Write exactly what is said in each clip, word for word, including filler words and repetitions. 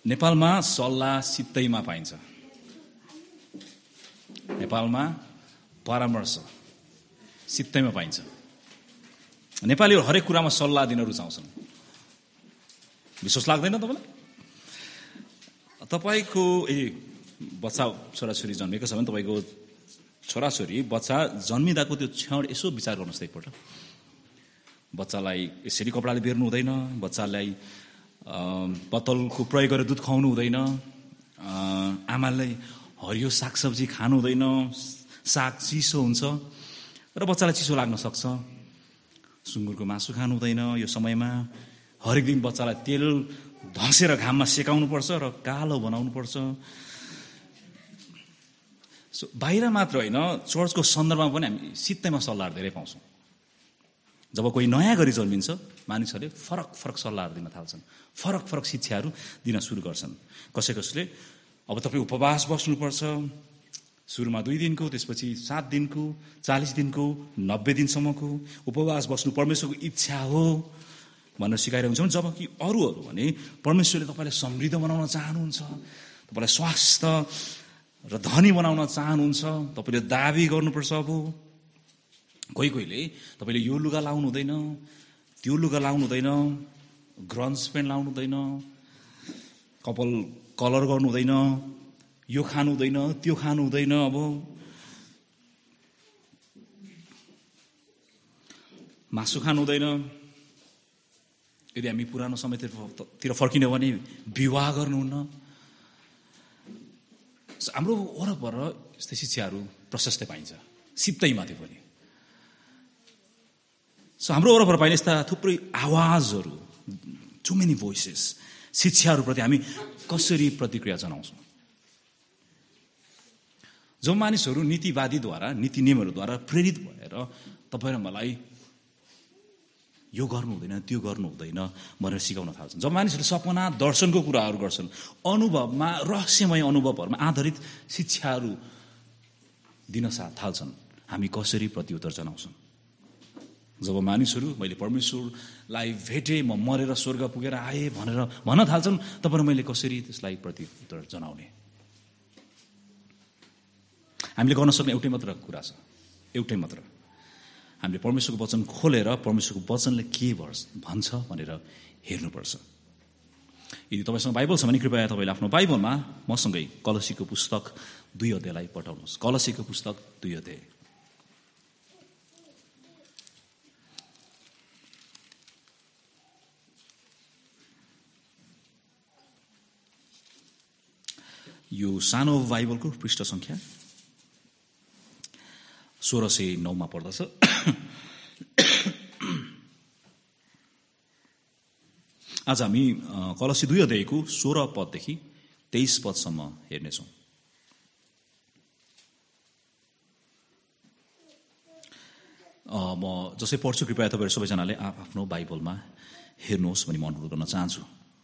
नेपालमा सल्लाह सित्तैमा पाइन्छ। नेपालमा परामर्श सित्तैमा पाइन्छ। नेपालीहरू हरेक कुरामा सल्लाह दिन रुचाउँछन्। विश्वास लाग्दैन तपाईँलाई? तपाईँको ए बच्चा छोराछोरी जन्मेको छ भने तपाईँको छोराछोरी बच्चा जन्मिँदाको त्यो क्षण यसो विचार गर्नुहोस् त एकपल्ट। बच्चालाई यसरी कपडाले बेर्नु हुँदैन, बच्चालाई बोतलको प्रयोग गरेर दुध खुवाउनु हुँदैन, आमालाई हरियो सागसब्जी खानु हुँदैन, साग चिसो हुन्छ र बच्चालाई चिसो लाग्न सक्छ। सुँगुरको मासु खानु हुँदैन यो समयमा। हरेक दिन बच्चालाई तेल धसेर घाममा सेकाउनुपर्छ र कालो बनाउनुपर्छ। सो बाहिर मात्र होइन, चर्चको सन्दर्भमा पनि हामी सित्तैमा सल्लाहहरू धेरै पाउँछौँ। जब कोही नयाँ गरी जन्मिन्छ, मानिसहरूले फरक फरक सल्लाहहरू दिन थाल्छन्, फरक फरक शिक्षाहरू दिन सुरु गर्छन्। कसै कसैले अब तपाईँ उपवास बस्नुपर्छ, सुरुमा दुई दिनको, त्यसपछि सात दिनको, चालिस दिनको, नब्बे दिनसम्मको उपवास बस्नु परमेश्वरको इच्छा हो भनेर सिकाइरहेको हुन्छ। जबकि अरूहरू भने परमेश्वरले तपाईँलाई समृद्ध बनाउन चाहनुहुन्छ, तपाईँलाई स्वास्थ्य र धनी बनाउन चाहनुहुन्छ, तपाईँले दाबी गर्नुपर्छ। अब कोही कोहीले तपाईँले यो लुगा लाउनु हुँदैन, त्यो लुगा लाउनु हुँदैन, ग्रन्ज पेन्ट लाउनु हुँदैन, कपाल कलर गर्नु हुँदैन, यो खानु हुँदैन, त्यो खानु हुँदैन। अब मासु खानु हुँदैन। यदि हामी पुरानो समयतिर फर्किने हो भने विवाह गर्नुहुन्न। हाम्रो वरपर यस्तै शिक्षाहरू प्रशस्तै पाइन्छ, सित्तैमा त्यो पनि। सो हाम्रो वरपर पाइने यस्ता थुप्रै आवाजहरू, टु मेनी भोइसेस, शिक्षाहरूप्रति हामी कसरी प्रतिक्रिया जनाउँछौँ? जो मानिसहरू नीतिवादीद्वारा, नीति नियमहरूद्वारा प्रेरित भएर तपाईँ र मलाई यो गर्नु हुँदैन, त्यो गर्नु हुँदैन भनेर सिकाउन थाल्छन्। जब मानिसहरूले सपना दर्शनको कुराहरू गर्छन्, अनुभवमा, रहस्यमय अनुभवहरूमा आधारित शिक्षाहरू दिन थाल्छन्, हामी कसरी प्रत्युत्तर जनाउँछौँ? जब मानिसहरू मैले परमेश्वरलाई भेटेँ, म मरेर स्वर्ग पुगेर आएँ भनेर भन्न थाल्छन्, तपाईँ र मैले कसरी त्यसलाई प्रत्युत्तर जनाउने? हामीले गर्न सक्ने एउटै मात्र कुरा छ, एउटै मात्र। हामीले परमेश्वरको वचन खोलेर परमेश्वरको वचनले के भन्छ भनेर हेर्नुपर्छ। यदि तपाईँसँग बाइबल छ भने कृपया तपाईँले आफ्नो बाइबलमा मसँगै कलसीको पुस्तक दुई अध्यायलाई पठाउनुहोस्। कलसीको पुस्तक दुई अध्याय। यो सानो बाइबलको पृष्ठ सङ्ख्या सोह्र सय नौमा पर्दछ। आज हामी कलसी दुई अध्यायको सोह्र पददेखि तेइस पदसम्म हेर्नेछौँ। म जसै पढ्छु कृपया तपाईँहरू सबैजनाले आफ्नो बाइबलमा हेर्नुहोस् भनी म अनुरोध गर्न चाहन्छु।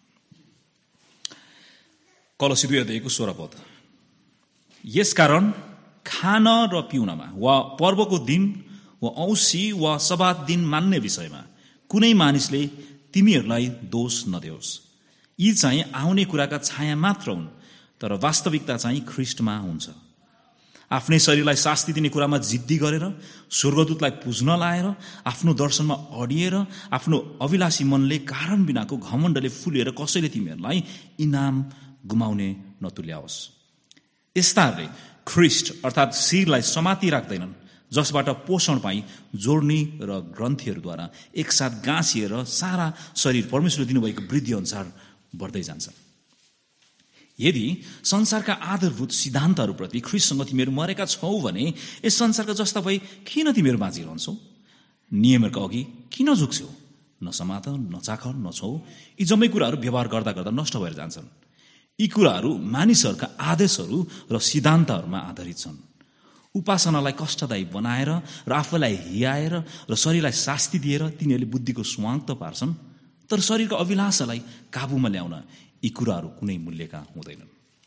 कलसी दुई अध्यायको सोह्र पद। यसकारण खान र पिउनमा वा पर्वको दिन वा औँसी वा सबात दिन मान्ने विषयमा कुनै मानिसले तिमीहरूलाई दोष नदेओस्। यी चाहिँ आउने कुराका छाया मात्र हुन्, तर वास्तविकता चाहिँ ख्रीष्टमा हुन्छ। आफ्नै शरीरलाई शास्ति दिने कुरामा जिद्दी गरेर, स्वर्गदूतलाई पुज्न लाएर, आफ्नो दर्शनमा अडिएर, आफ्नो अभिलाषी मनले कारण बिनाको घमण्डले फुलेर कसैले तिमीहरूलाई इनाम गुमाउने नतुल्याओस्। यस्ताहरूले ख्रीष्ट अर्थात् शिरलाई समाति राख्दैनन्, जसबाट पोषण पाई जोड्नी र ग्रन्थीहरूद्वारा एकसाथ गाँसिएर सारा शरीर परमेश्वरले दिनुभएको वृद्धि अनुसार बढ्दै जान्छ। यदि संसारका आधारभूत सिद्धान्तहरूप्रति ख्रीष्टसँग तिमीहरू मरेका छौ भने यस संसारका जस्ता भई किन तिमीहरू बाँचिरहन्छौ? नियमहरूको अघि किन झुक्छौ? नसमात, नचाख, नछौ, यी जम्मै कुराहरू व्यवहार गर्दा गर्दा नष्ट भएर जान्छन्। यी कुराहरू मानिसहरूका आदेशहरू र सिद्धान्तहरूमा आधारित छन्। उपासनालाई कष्टदायी बनाएर र आफूलाई हियाएर र शरीरलाई शास्ति दिएर तिनीहरूले बुद्धिको स्वाङ्ग त पार्छन्, तर शरीरको अभिलाषालाई काबुमा ल्याउन यी कुराहरू कुनै मूल्यका हुँदैनन्।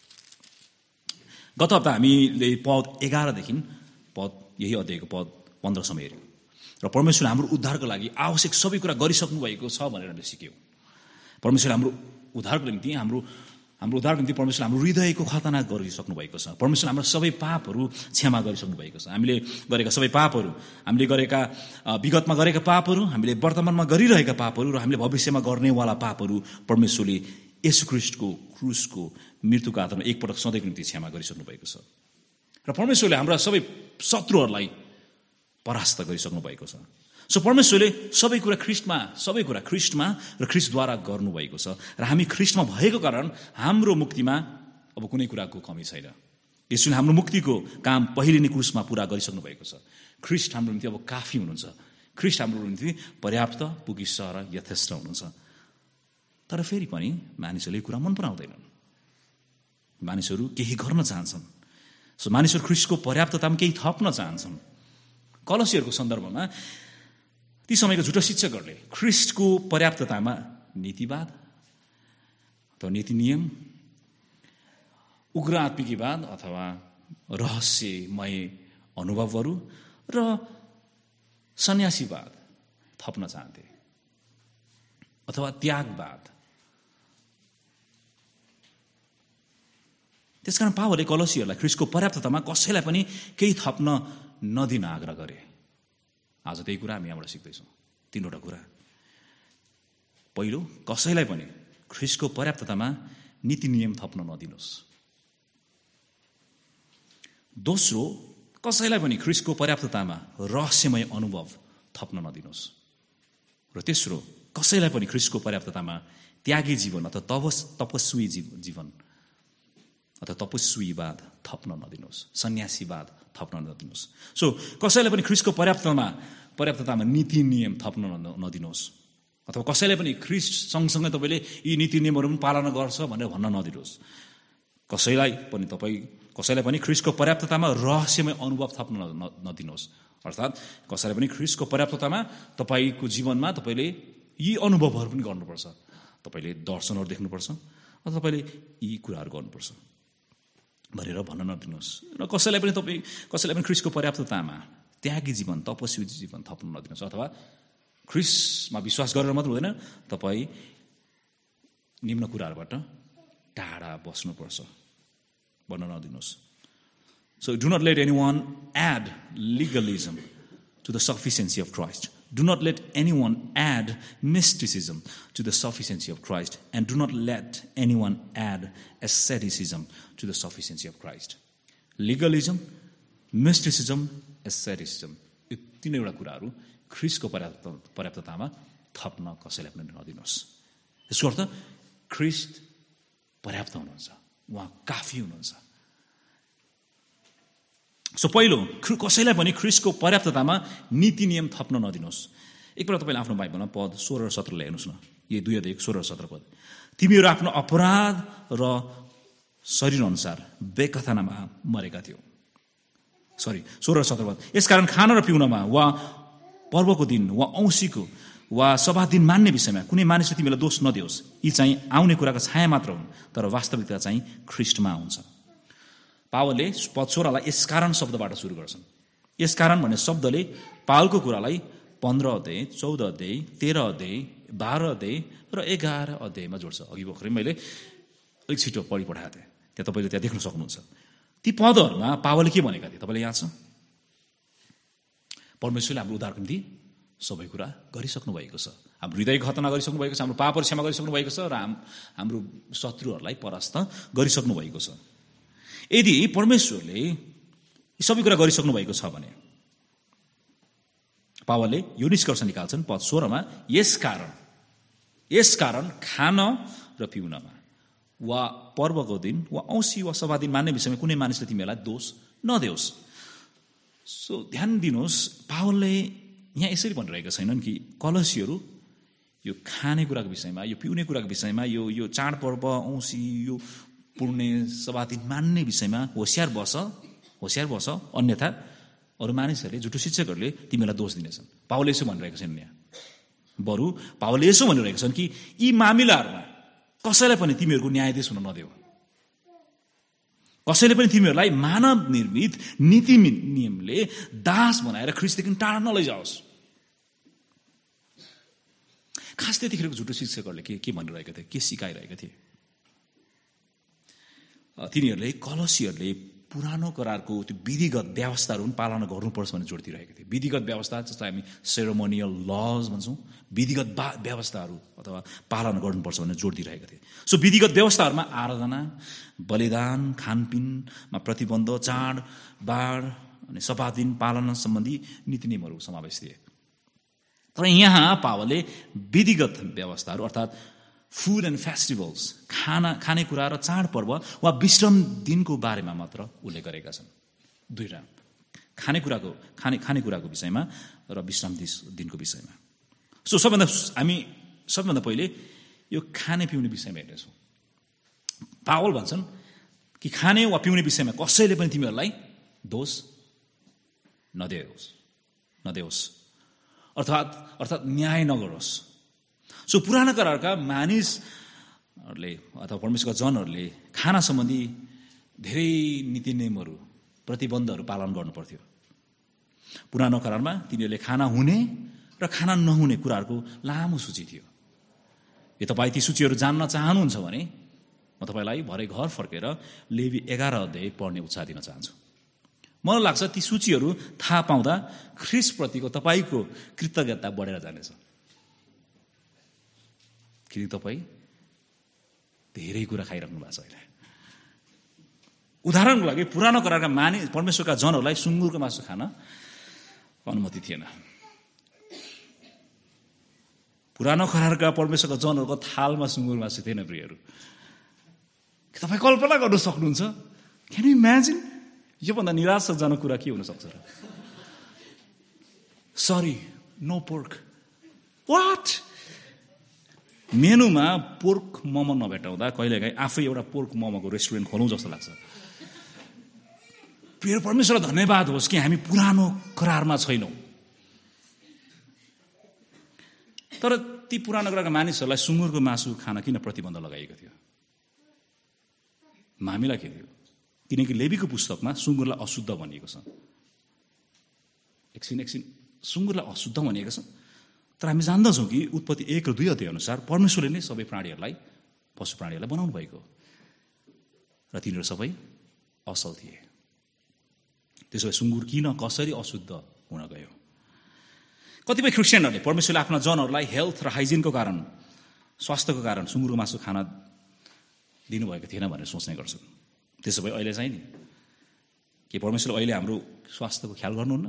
गत हप्ता हामीले पद एघारदेखि पद यही अध्यायको पद पन्ध्रसम्म हेऱ्यौँ र परमेश्वरले हाम्रो उद्धारको लागि आवश्यक सबै कुरा गरिसक्नु भएको छ भनेर हामीले सिक्यौँ। परमेश्वरले हाम्रो उद्धारको निम्ति हाम्रो हाम्रो उद्धारको निम्ति परमेश्वरले हाम्रो हृदयको खतना गरिसक्नु भएको छ। परमेश्वरले हाम्रो सबै पापहरू क्षमा गरिसक्नु भएको छ। हामीले गरेका सबै पापहरू, हामीले गरेका विगतमा गरेका पापहरू, हामीले वर्तमानमा गरिरहेका पापहरू र हामीले भविष्यमा गर्नेवाला पापहरू परमेश्वरले येशू ख्रीष्टको क्रुसको मृत्युको आधारमा एकपटक सधैँको निम्ति क्षमा गरिसक्नु भएको छ। र परमेश्वरले हाम्रा सबै शत्रुहरूलाई परास्त गरिसक्नु भएको छ। सो परमेश्वरले सबै कुरा ख्रीष्टमा सबै कुरा ख्रीष्टमा र ख्रीष्टद्वारा गर्नुभएको छ र हामी ख्रीष्टमा भएको कारण हाम्रो मुक्तिमा अब कुनै कुराको कमी छैन। यसले हाम्रो मुक्तिको काम पहिले नै क्रुसमा पुरा गरिसक्नु भएको छ। ख्रीष्ट हाम्रो निम्ति अब काफी हुनुहुन्छ। ख्रीष्ट हाम्रो निम्ति पर्याप्त, पुगिस्स र यथेष्ट हुनुहुन्छ। तर फेरि पनि मानिसहरूले कुरा मन पराउँदैनन्। मानिसहरू केही गर्न चाहन्छन्। सो मानिसहरू ख्रीष्टको पर्याप्ततामा केही थप्न चाहन्छन्। कलसीहरूको सन्दर्भमा ती समयका झुटा शिक्षकहरूले ख्रीष्टको पर्याप्ततामा नीतिवाद अथवा नीति नियम, उग्र आत्मिकीवाद अथवा रहस्यमय अनुभवहरू र सन्यासीवाद थप्न चाहन्थे अथवा त्यागवाद। त्यसकारण पावलले कलसीहरूलाई ख्रीष्टको पर्याप्ततामा कसैलाई पनि केही थप्न नदिन आग्रह गरे। आज त्यही कुरा हामी यहाँबाट सिक्दैछौँ। तीनवटा कुरा। पहिलो, कसैलाई पनि ख्रीष्टको पर्याप्ततामा नीति नियम थप्न नदिनुहोस्। दोस्रो, कसैलाई पनि ख्रीष्टको पर्याप्ततामा रहस्यमय अनुभव थप्न नदिनुहोस्। र तेस्रो, कसैलाई पनि ख्रीष्टको पर्याप्ततामा त्यागी जीवन अथवा तपस् तपस्वी जीवन अथवा तपस्वीवाद थप्न नदिनुहोस्, सन्यासीवाद थप्न नदिनुहोस्। सो कसैलाई पनि ख्रीष्टको पर्याप्तमा पर्याप्ततामा नीति नियम थप्न नदिनुहोस् अथवा कसैलाई पनि ख्रीष्ट सँगसँगै तपाईँले यी नीति नियमहरू पनि पालना गर्छ भनेर भन्न नदिनुहोस्। कसैलाई पनि तपाईँ कसैलाई पनि ख्रीष्टको पर्याप्ततामा रहस्यमय अनुभव थप्न नदिनुहोस्। अर्थात् कसैलाई पनि ख्रीष्टको पर्याप्ततामा तपाईँको जीवनमा तपाईँले यी अनुभवहरू पनि गर्नुपर्छ। तपाईँले दर्शनहरू देख्नुपर्छ अथवा तपाईँले यी कुराहरू गर्नुपर्छ भनेर भन्न नदिनुहोस्। र कसैलाई पनि तपाईँ कसैलाई पनि ख्रीष्टको पर्याप्ततामा त्यागी जीवन, तपस्वी जीवन थप्न नदिनुहोस् अथवा ख्रीष्टमा विश्वास गरेर मात्र हुँदैन, तपाईँ निम्न कुराहरूबाट टाढा बस्नुपर्छ भन्न नदिनुहोस्। So do not let anyone add legalism to the sufficiency of Christ. Do not let anyone add mysticism to the sufficiency of Christ. And do not let anyone add asceticism to the sufficiency of Christ. Legalism, mysticism, asceticism. यो तीनवटा कुराहरू ख्रीष्टको पर्याप्त पर्याप्ततामा थप्न कसैलाई पनि नदिनुहोस्। यसको अर्थ ख्रीष्ट पर्याप्त हुनुहुन्छ, उहाँ काफी हुनुहुन्छ। सो पहिलो, कसैलाई पनि ख्रीष्टको पर्याप्ततामा नीति नियम थप्न नदिनुहोस्। एकपल्ट तपाईँले आफ्नो बाइबलमा पद सोह्र र सत्र ल्याउनुहोस् न। यो दुई अध्याय सोह्र र सत्र पद। तिमीहरू आफ्नो अपराध र शरीर अनुसार बेकथानामा मरेका थियौ। सरी सोह्र र सत्र पद। यसकारण खान र पिउनमा वा पर्वको दिन वा औँसीको वा सभा दिन मान्ने विषयमा कुनै मानिसले तिमीलाई दोष नदियोस्। यी चाहिँ आउने कुराको छाया मात्र हुन्, तर वास्तविकता चाहिँ ख्रीष्टमा हुन्छ। पावलले पद सोह्रलाई यसकारण शब्दबाट सुरु गर्छन्। यसकारण भन्ने शब्दले पावलको कुरालाई पन्ध्र अध्याय, चौध अध्याय, तेह्र अध्याय, बाह्र अध्याय र एघार अध्यायमा जोड्छ। अघि भर्खरै मैले अलिक छिटो पढि पठाएको थिएँ, त्यहाँ तपाईँले त्यहाँ देख्न सक्नुहुन्छ। ती पदहरूमा पावलले के भनेका थिए तपाईँले याद छ? परमेश्वरले हाम्रो उद्धारको निम्ति सबै कुरा गरिसक्नु भएको छ। हाम्रो हृदय खतना गरिसक्नु भएको छ, हाम्रो पापहरू क्षमा गरिसक्नु भएको छ र हाम्रो शत्रुहरूलाई परास्त गरिसक्नु भएको छ। यदि परमेश्वरले सबै कुरा गरिसक्नु भएको छ भने पावलले यो निष्कर्ष निकाल्छन् पद सोह्रमा, यसकारण यसकारण खान र पिउनमा वा पर्वको दिन वा औँसी वा सभा दिन मान्ने विषयमा कुनै मानिसले तिमीहरूलाई दोष नदेओस्। सो ध्यान दिनुहोस्, पावलले यहाँ यसरी भनिरहेका छैनन् कि कलसीहरू यो खाने कुराको विषयमा, यो पिउने कुराको विषयमा, यो यो चाडपर्व औँसी यो पुण्य सभा दिन मान्ने विषयमा होसियार बस होसियार बस अन्यथा अरू मानिसहरूले झुटो शिक्षकहरूले तिमीलाई दोष दिनेछन्। पावलले यसो भनिरहेका छैनन्। यहाँ बरु पावलले यसो भनिरहेका छन् कि यी मामिलाहरूमा कसैलाई पनि तिमीहरूको न्यायाधीश हुन नदेऊ। कसैले पनि तिमीहरूलाई मानव निर्मित नीति नियमले दास बनाएर ख्रीष्टदेखि टाढा नलैजाओस्। खास त्यतिखेरको झुटो शिक्षकहरूले के के भनिरहेका थिए, के सिकाइरहेका थिए? तिनीहरूले कलसीहरूले पुरानो करारको त्यो विधिगत व्यवस्थाहरू पनि पालना गर्नुपर्छ भनेर जोड दिइरहेको थियो। विधिगत व्यवस्था जसलाई हामी सेरोमोनियल लज भन्छौँ, विधिगत बा व्यवस्थाहरू अथवा पालना गर्नुपर्छ भनेर जोड दिइरहेको थिए। सो विधिगत व्यवस्थाहरूमा आराधना, बलिदान, खानपिनमा प्रतिबन्ध, चाड बाड अनि सभा दिन पालना सम्बन्धी नीति नियमहरू समावेश थिए। तर यहाँ पावलले विधिगत व्यवस्थाहरू अर्थात् फुड एन्ड फेस्टिभल्स, खाना खानेकुरा र चाडपर्व वा विश्राम दिनको बारेमा मात्र उल्लेख गरेका छन्। दुईवटा, खानेकुराको खाने खानेकुराको विषयमा र विश्राम दिनको विषयमा। सो सबभन्दा हामी सबभन्दा पहिले यो खाने पिउने विषयमा हेर्नेछौँ। पावल भन्छन् कि खाने वा पिउने विषयमा कसैले पनि तिमीहरूलाई दोष नदेओस् नदेओस् अर्थात् अर्थात् न्याय नगरोस्। सो पुरानो करारका मानिसहरूले अथवा परमेश्वरका जनहरूले खाना सम्बन्धी धेरै नीति नियमहरू, प्रतिबन्धहरू पालन गर्नुपर्थ्यो। पुरानो करारमा तिनीहरूले खाना हुने र खाना नहुने कुराहरूको लामो सूची थियो। यो तपाईँ ती सूचीहरू जान्न चाहनुहुन्छ भने म तपाईँलाई भरे घर फर्केर लेवी एघार अध्याय पढ्ने उत्साह दिन चाहन्छु। मलाई लाग्छ ती सूचीहरू थाहा पाउँदा ख्रिस्टप्रतिको तपाईँको कृतज्ञता बढेर जानेछ, किन तपाईँ धेरै कुरा खाइराख्नु भएको छ अहिले। उदाहरणको लागि पुरानो करारका मानिस परमेश्वरका जनहरूलाई सुँगुरको मासु खान अनुमति थिएन। पुरानो करारका परमेश्वरका जनहरूको थालमा सुँगुर मासु थिएन। प्रियहरू, तपाईँ कल्पना गर्न सक्नुहुन्छ? Can you imagine? योभन्दा निराशाजनक कुरा के हुनसक्छ र? Sorry, no pork. वाट? मेनुमा पोर्क मोमो नभेटाउँदा कहिलेकाहीँ आफै एउटा पोर्क मोमोको रेस्टुरेन्ट खोलौँ जस्तो लाग्छ। प्रिय परमेश्वरलाई धन्यवाद होस् कि हामी पुरानो करारमा छैनौँ। तर ती पुरानो करारका मानिसहरूलाई सुँगुरको मासु खान किन प्रतिबन्ध लगाइएको थियो? मामिला के थियो? किनकि लेवीको पुस्तकमा सुँगुरलाई अशुद्ध भनिएको छ। एकछिन एकछिन सुँगुरलाई अशुद्ध भनिएको छ, तर हामी जान्दछौँ कि उत्पत्ति एक र दुई अध्याय अनुसार परमेश्वरले नै सबै प्राणीहरूलाई, पशु प्राणीहरूलाई बनाउनु भएको र तिनीहरू सबै असल थिए। त्यसो भए सुँगुर किन कसरी अशुद्ध हुन गयो? कतिपय क्रिस्चियनहरूले परमेश्वरले आफ्ना जनहरूलाई हेल्थ र हाइजिनको कारण, स्वास्थ्यको कारण सुँगुरको मासु खाना दिनुभएको थिएन भनेर सोच्ने गर्छन्। त्यसो भए अहिले चाहिँ नि के परमेश्वरले अहिले हाम्रो स्वास्थ्यको ख्याल गर्नुहुन्न?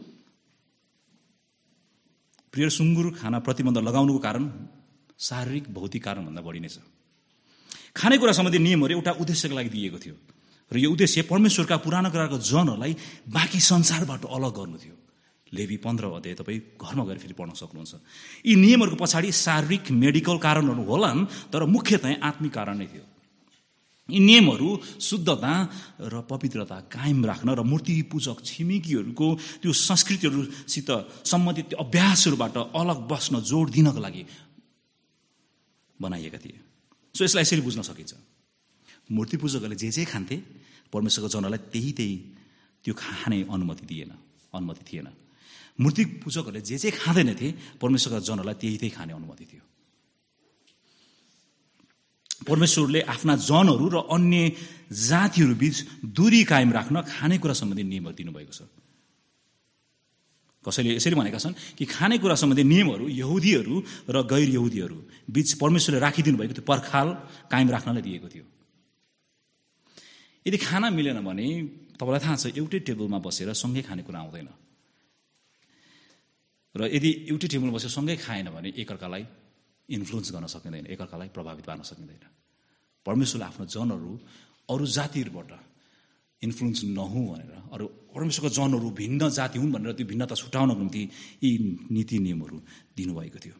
प्रिय, सुँगुर खाना प्रतिबन्ध लगाउनुको कारण शारीरिक भौतिक कारणभन्दा बढी नै छ। खानेकुरा सम्बन्धी नियमहरू एउटा उद्देश्यको लागि दिएको थियो र यो उद्देश्य परमेश्वरका पुरानो करारको जनहरूलाई बाँकी संसारबाट अलग गर्नु थियो। लेवी पन्ध्र अध्याय तपाईँ घरमा गएर फेरि पढ्न सक्नुहुन्छ। यी नियमहरूको पछाडि शारीरिक मेडिकल कारणहरू होलान्, तर मुख्यतः आत्मिक कारण नै थियो। यी नियमहरू शुद्धता र पवित्रता कायम राख्न र मूर्ति पूजक छिमेकीहरूको त्यो संस्कृतिहरूसित सम्बन्धित त्यो अभ्यासहरूबाट अलग बस्न जोड दिनको लागि बनाइएका थिए। सो यसलाई यसरी बुझ्न सकिन्छ, मूर्ति पूजकहरूले जे जे खान्थे परमेश्वरको जनहरूलाई त्यही त्यही त्यो खाने अनुमति दिएन, अनुमति थिएन। मूर्ति पूजकहरूले जे जे खाँदैनथे परमेश्वरका जनहरूलाई त्यही त्यही खाने अनुमति थियो। परमेश्वरले आफ्ना जनहरू र अन्य जातिहरू बीच दूरी कायम राख्न खानेकुरा सम्बन्धी नियमहरू दिनुभएको छ। कसैले यसरी भनेका छन् कि खानेकुरा सम्बन्धी नियमहरू यहुदीहरू र गैर यहुदीहरू बीच परमेश्वरले राखिदिनु भएको त्यो पर्खाल कायम राख्नलाई दिएको थियो। यदि खाना मिलेन भने तपाईँलाई थाहा छ एउटै टेबलमा बसेर सँगै खानेकुरा आउँदैन, र यदि एउटै टेबलमा बसेर सँगै खाएन भने एकअर्कालाई इन्फ्लुएन्स गर्न सकिँदैन, एकअर्कालाई प्रभावित पार्न सकिँदैन। परमेश्वरले आफ्नो जनहरू अरू जातिहरूबाट इन्फ्लुएन्स नहुँ भनेर, अरू परमेश्वरको जनहरू भिन्न जाति हुन् भनेर त्यो भिन्नता छुटाउनको निम्ति यी नीति नियमहरू दिनुभएको थियो।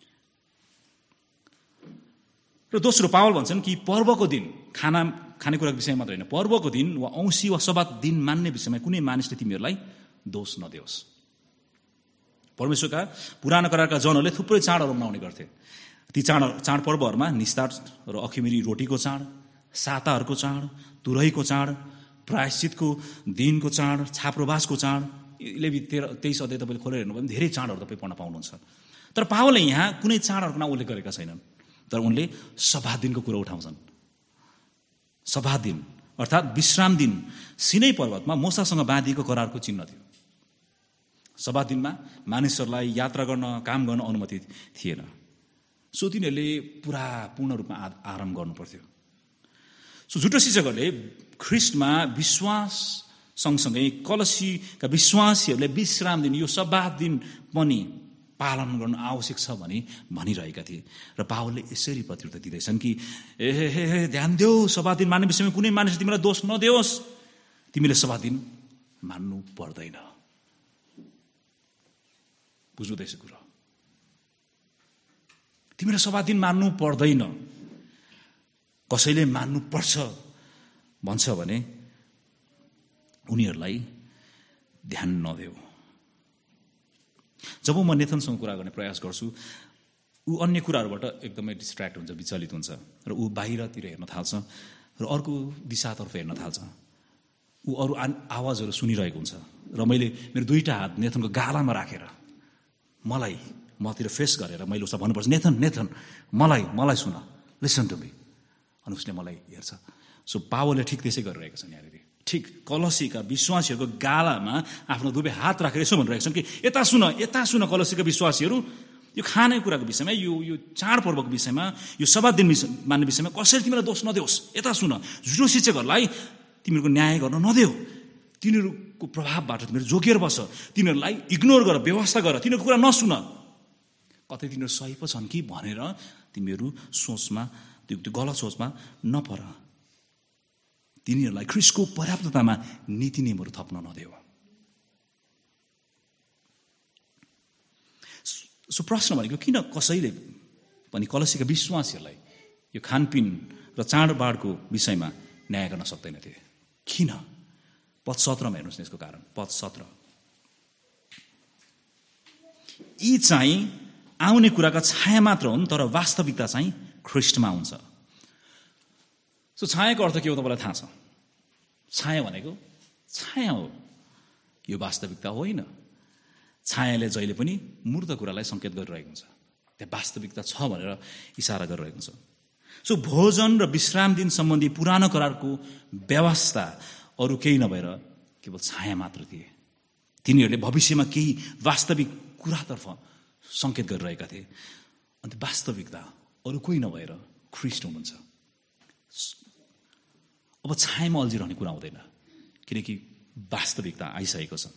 र दोस्रो पावल भन्छन् कि पर्वको दिन खाना खानेकुराको विषयमा मात्र होइन, पर्वको दिन वा औँसी वा सबात दिन मान्ने विषयमा कुनै मानिसले तिमीहरूलाई दोष नदेओस्। परमेश्वरका पुरानो करारका जनहरूले थुप्रै चाडहरू मनाउने गर्थे। ती चाड चाडपर्वहरूमा निस्तार र अखिमिरी रोटीको चाड, साताहरूको चाड, तुरहीको चाड, प्रायश्चितको दिनको चाड, छाप्रोबासको चाड, लेवी तेह्र तेइस अध्याय तपाईँले खोलेर हेर्नु भने धेरै चाडहरू तपाईँ पढ्न पाउनुहुन्छ। तर पावलले यहाँ कुनै चाडहरूको नाम उल्लेख गरेका छैनन्, तर उनले सभा दिनको कुरा उठाउँछन्। सभा दिन अर्थात् विश्राम दिन सिनै पर्वतमा मूसासँग बाँधिएको करारको चिन्ह थियो। सब्बात दिनमा मानिसहरूलाई यात्रा गर्न, काम गर्न अनुमति थिएन। सो तिनीहरूले पुरा पूर्ण रूपमा आराम गर्नुपर्थ्यो। सो झुटो शिक्षकहरूले ख्रिस्टमा विश्वास सँगसँगै कलसीका विश्वासीहरूले विश्राम दिन, यो सब्बात दिन पनि पालन गर्नु आवश्यक छ भनी भनिरहेका थिए। र पावलले यसरी प्रत्युत्तर दिँदैछन् कि ए हे हे हे ध्यान देऊ, सब्बात दिन मान्ने विषयमा कुनै मानिस तिमीलाई दोष नदेओस्। तिमीले सब्बात दिन मान्नु पर्दैन। बुझ्नुहुँदैछ कुरा? तिमीले सब्बात दिन मान्नु पर्दैन। कसैले मान्नु पर्छ भन्छ भने उनीहरूलाई ध्यान नदेऊ। जब म नेथनसँग कुरा गर्ने प्रयास गर्छु, ऊ अन्य कुराहरूबाट एकदमै डिस्ट्र्याक्ट हुन्छ, विचलित हुन्छ र ऊ बाहिरतिर हेर्न थाल्छ र अर्को दिशातर्फ हेर्न थाल्छ। ऊ अरू आवाजहरू सुनिरहेको हुन्छ र मैले मेरो दुईटा हात नेथनको गालामा राखेर मलाई मतिर फेस गरेर मैले उसलाई भन्नुपर्छ, नेथन नेथन मलाई मलाई सुन, लिसन टु मी। अनि उसले मलाई हेर्छ। सो पावलले ठिक त्यसै गरिरहेको छ यहाँनिर। ठिक कलसीका विश्वासीहरूको गालामा आफ्नो दुवै हात राखेर यसो भनिरहेको छन् कि यता सुन, यता सुन कलसीका विश्वासीहरू, यो खाने कुराको विषयमा, यो यो चाडपर्वको विषयमा, यो सब्बात दिन मान्ने विषयमा कसैले तिमीलाई दोष नदेओस्। यता सुन, झुटो शिक्षकहरूलाई तिमीहरूको न्याय गर्न नदेऊ। तिनीहरूको प्रभावबाट तिमीहरू जोगिएर बस। तिनीहरूलाई इग्नोर गर, व्यवस्था गर, तिनीहरूको कुरा नसुन। कतै तिनीहरू सही पो छन् कि भनेर तिमीहरू सोचमा, त्यो त्यो गलत सोचमा नपर। तिनीहरूलाई ख्रिस्टको पर्याप्ततामा नीति नियमहरू थप्न नदेऊ। सो प्रश्न भनेको किन कसैले पनि कलसीका विश्वासीहरूलाई यो खानपिन र चाडबाडको विषयमा न्याय गर्न सक्दैनथे? किन? पद सत्रमा हेर्नुहोस् न यसको कारण। पद सत्र, यी चाहिँ आउने कुराका छाया मात्र हुन्, तर वास्तविकता चाहिँ ख्रिस्टमा हुन्छ। सो छायाको अर्थ के हो तपाईँलाई थाहा छ? छाया भनेको छाया हो, यो वास्तविकता होइन। छायाले जहिले पनि मूर्त कुरालाई सङ्केत गरिरहेको हुन्छ, त्यहाँ वास्तविकता छ भनेर इसारा गरिरहेको हुन्छ। सो भोजन र विश्राम दिन सम्बन्धी पुरानो करारको व्यवस्था अरू केही नभएर केवल छाया मात्र थिए। तिनीहरूले भविष्यमा केही वास्तविक कुरातर्फ सङ्केत गरिरहेका थिए। अन्त वास्तविकता अरू कोही नभएर ख्रिस्ट हुनुहुन्छ। अब छायामा अल्झिरहने कुरा हुँदैन, किनकि वास्तविकता आइसकेको छ।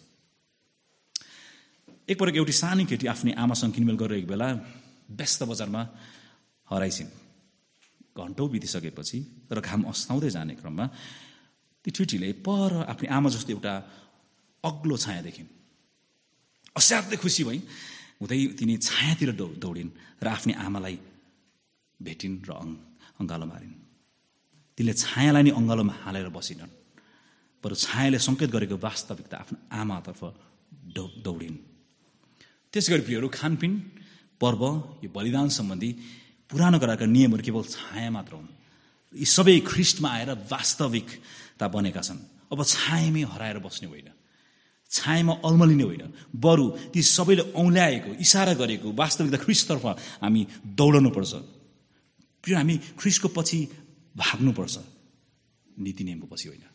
एकपटक एउटी सानी केटी आफ्नै आमासँग किनमेल गरिरहेको बेला व्यस्त बजारमा हराइछिन्। घन्टौँ बितिसकेपछि तर घाम अस्ताउँदै जाने क्रममा ती ठुटीले पर आफ्नै आमा जस्तो एउटा अग्लो छाया देखिन्। असाध्यै खुसी भइन्। हुँदै तिनी छायातिर दौ दौडिन् र आफ्नै आमालाई भेटिन् र अङ्गालो मारिन्। तिनले छायालाई नै अङ्गालोमा हालेर बसिनन्, बरु छायाले सङ्केत गरेको वास्तविकता आफ्नो आमातर्फ दौ दौडिन्। त्यसै गरी प्रियहरू, खानपिन, पर्व, यो बलिदान सम्बन्धी पुरानो करारका नियमहरू केवल छाया मात्र हुन्। यी सबै ख्रिस्टमा आएर वास्तविकता बनेका छन्। अब छायामै हराएर बस्ने होइन, छायामा अल्मलिने होइन, बरु ती सबैले औँल्याएको, इसारा गरेको वास्तविकता ख्रिस्टतर्फ हामी दौडनुपर्छ। प्रिय, हामी ख्रिस्टको पछि भाग्नुपर्छ, नीति नियमको पछि होइन।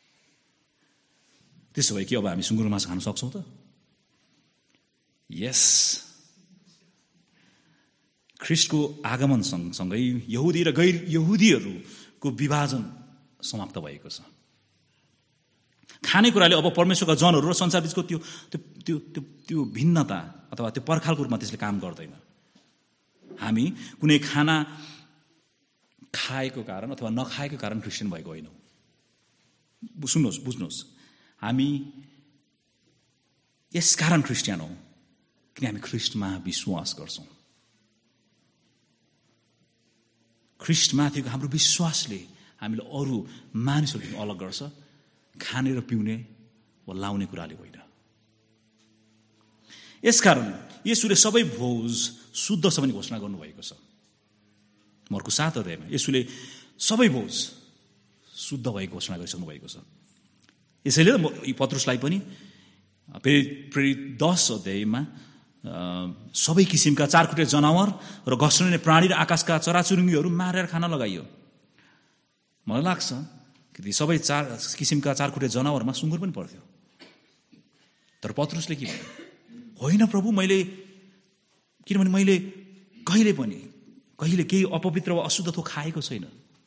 त्यसो भए कि अब हामी सुँगुरको मासु खान सक्छौँ त? यस। ख्रिस्टको आगमन सँगसँगै यहुदी र गैर यहुदीहरूको विभाजन समाप्त भएको छ। खानेकुराले अब परमेश्वरका जनहरू र संसारबीचको त्यो त्यो त्यो त्यो त्यो भिन्नता अथवा त्यो पर्खालको रूपमा त्यसले काम गर्दैन। हामी कुनै खाना खाएको कारण अथवा नखाएको कारण क्रिस्चियन भएको होइनौँ। सुन्नुहोस्, बुझ्नुहोस्, हामी यस कारण क्रिस्चियन हौँ किन हामी ख्रिस्टमा विश्वास गर्छौँ। ख्रिस्टमाथिको हाम्रो विश्वासले हामीले अरू मानिसहरूदेखि अलग गर्छ, खाने र पिउने वा लाउने कुराले होइन। यसकारण येशूले सबै भोज शुद्ध छ भनी घोषणा गर्नुभएको छ। मर्को सात अध्यायमा येशूले सबै भोज शुद्ध भएको घोषणा गरिसक्नु भएको छ। यसैले पत्रुसलाई पनि प्रेरित दस अध्यायमा सबै किसिमका चारखुट्टे जनावर र घस्रने प्राणी र आकाशका चराचुरुङ्गीहरू मारेर खान लगाइयो। मलाई लाग्छ सबै चार किसिमका चारखुट्टे जनावरमा सुँगुर पनि पर्थ्यो। तर पत्रुसले के भन्यो? होइन प्रभु, मैले किनभने मैले कहिले पनि कहिले केही अपवित्र वा अशुद्ध थोक खाएको छैन।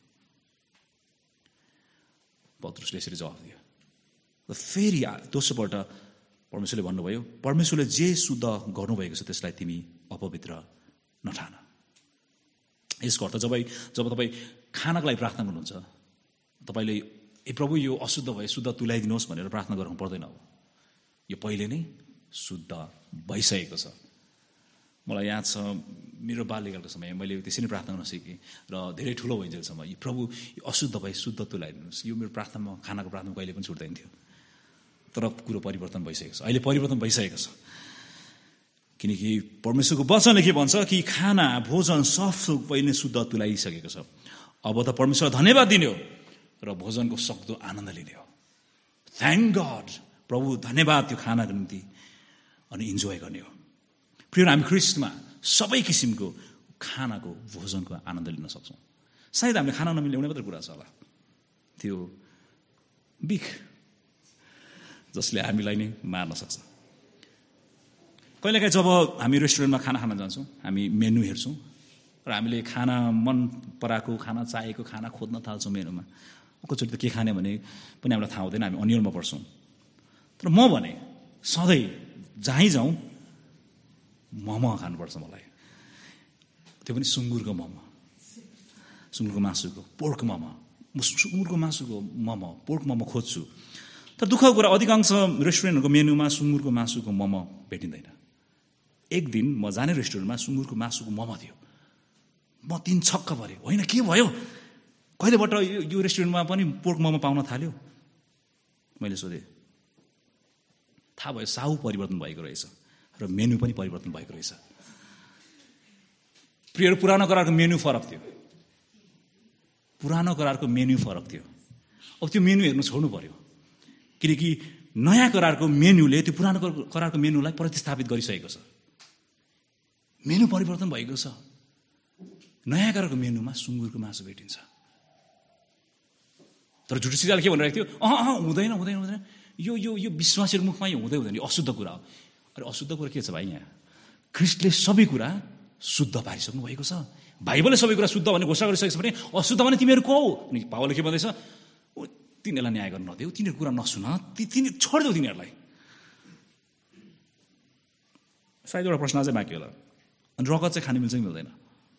पत्रुसले यसरी जवाफ दियो। र फेरि दोस्रोपल्ट परमेश्वरले भन्नुभयो, परमेश्वरले जे शुद्ध गर्नुभएको छ त्यसलाई तिमी अपवित्र नठान। यसको अर्थ जब जब तपाईँ खानाको लागि प्रार्थना गर्नुहुन्छ, तपाईँले ए प्रभु यो अशुद्ध भयो, शुद्ध तुल्याइदिनुहोस् भनेर प्रार्थना गर्नु पर्दैन हो। यो पहिले नै शुद्ध भइसकेको छ। मलाई याद छ, मेरो बाल्यकालको समय मैले त्यसरी नै प्रार्थना गर्न सिकेँ र धेरै ठुलो भइन्जेलसम्म यो प्रभु यो अशुद्ध भए शुद्ध तुल्याइदिनुहोस्, यो मेरो प्रार्थनामा खानाको प्रार्थना कहिले पनि छुट्दैन थियो। तर कुरो परिवर्तन भइसकेको छ, अहिले परिवर्तन भइसकेको छ। किनकि परमेश्वरको वचनले के भन्छ कि खाना भोजन सब पहिले शुद्ध तुल्याइसकेको छ। अब त परमेश्वरलाई धन्यवाद दिने हो र भोजनको सक्दो आनन्द लिने हो। थ्याङ्क गड, प्रभु धन्यवाद त्यो खानाको निम्ति, अनि इन्जोय गर्ने हो। प्रिय हामी ख्रिस्टमा सबै किसिमको खानाको भोजनको आनन्द लिन सक्छौँ। सायद हामीले खाना नमिल्ने एउटा मात्रै कुरा छ होला, त्यो बिख, जसले हामीलाई नै मार्न सक्छ। कहिलेकाहीँ जब हामी रेस्टुरेन्टमा खाना खान जान्छौँ, हामी मेनु हेर्छौँ र हामीले खाना मन पराएको खाना चाहेको खाना खोज्न थाल्छौँ मेनुमा। कतिचोटि त के खाने भने पनि हामीलाई थाहा हुँदैन, हामी अन्यलमा पर्छौँ। तर म भने सधैँ जहीँ जाउँ मोमो खानुपर्छ मलाई, त्यो पनि सुँगुरको मोमो, सुँगुरको मासुको, पोर्क मोमो। म सुँगुरको मासुको मोमो, पोर्क मोमो खोज्छु। तर दुःखको कुरा, अधिकांश रेस्टुरेन्टहरूको मेनुमा सुँगुरको मासुको मोमो भेटिँदैन। एक दिन म जाने रेस्टुरेन्टमा सुँगुरको मासुको मोमो थियो। म तिन छक्क परेँ, होइन के भयो, कहिलेबाट यो रेस्टुरेन्टमा पनि पोर्क मोमो पाउन थाल्यो? मैले सोधेँ, थाहा भयो साहु परिवर्तन भएको रहेछ र मेनु पनि परिवर्तन भएको रहेछ। प्रिय, पुरानो करारको मेनु फरक थियो, पुरानो करारको मेनु फरक थियो। अब त्यो मेनु हेर्नु छोड्नु पर्यो, किनकि नयाँ करारको मेनुले त्यो पुरानो करारको मेनुलाई प्रतिस्थापित गरिसकेको छ। मेनु परिवर्तन भएको छ। नयाँ करारको मेनुमा सुँगुरको मासु भेटिन्छ। तर झुटो सिजाले के भनिरहेको थियो, अह अह हुँदैन हुँदैन हुँदैन, यो यो यो विश्वासीको मुखमा यो हुँदै हुँदैन, यो अशुद्ध कुरा हो। अरे अशुद्ध कुरा के छ भाइ? यहाँ ख्रिस्टले सबै कुरा शुद्ध पारिसक्नु भएको छ। बाइबलले सबै कुरा शुद्ध भन्ने घोषणा गरिसकेको छ भने अशुद्ध भने तिमीहरू को हो? अनि पावलले के भन्दैछ, तिनीहरूलाई न्याय गर्न नदेऊ, तिनीहरू कुरा नसुन, तिनी छोडिदेऊ तिनीहरूलाई। सायद एउटा प्रश्न चाहिँ बाँकी होला, अनि रगत चाहिँ खानु मिल्छ कि मिल्दैन?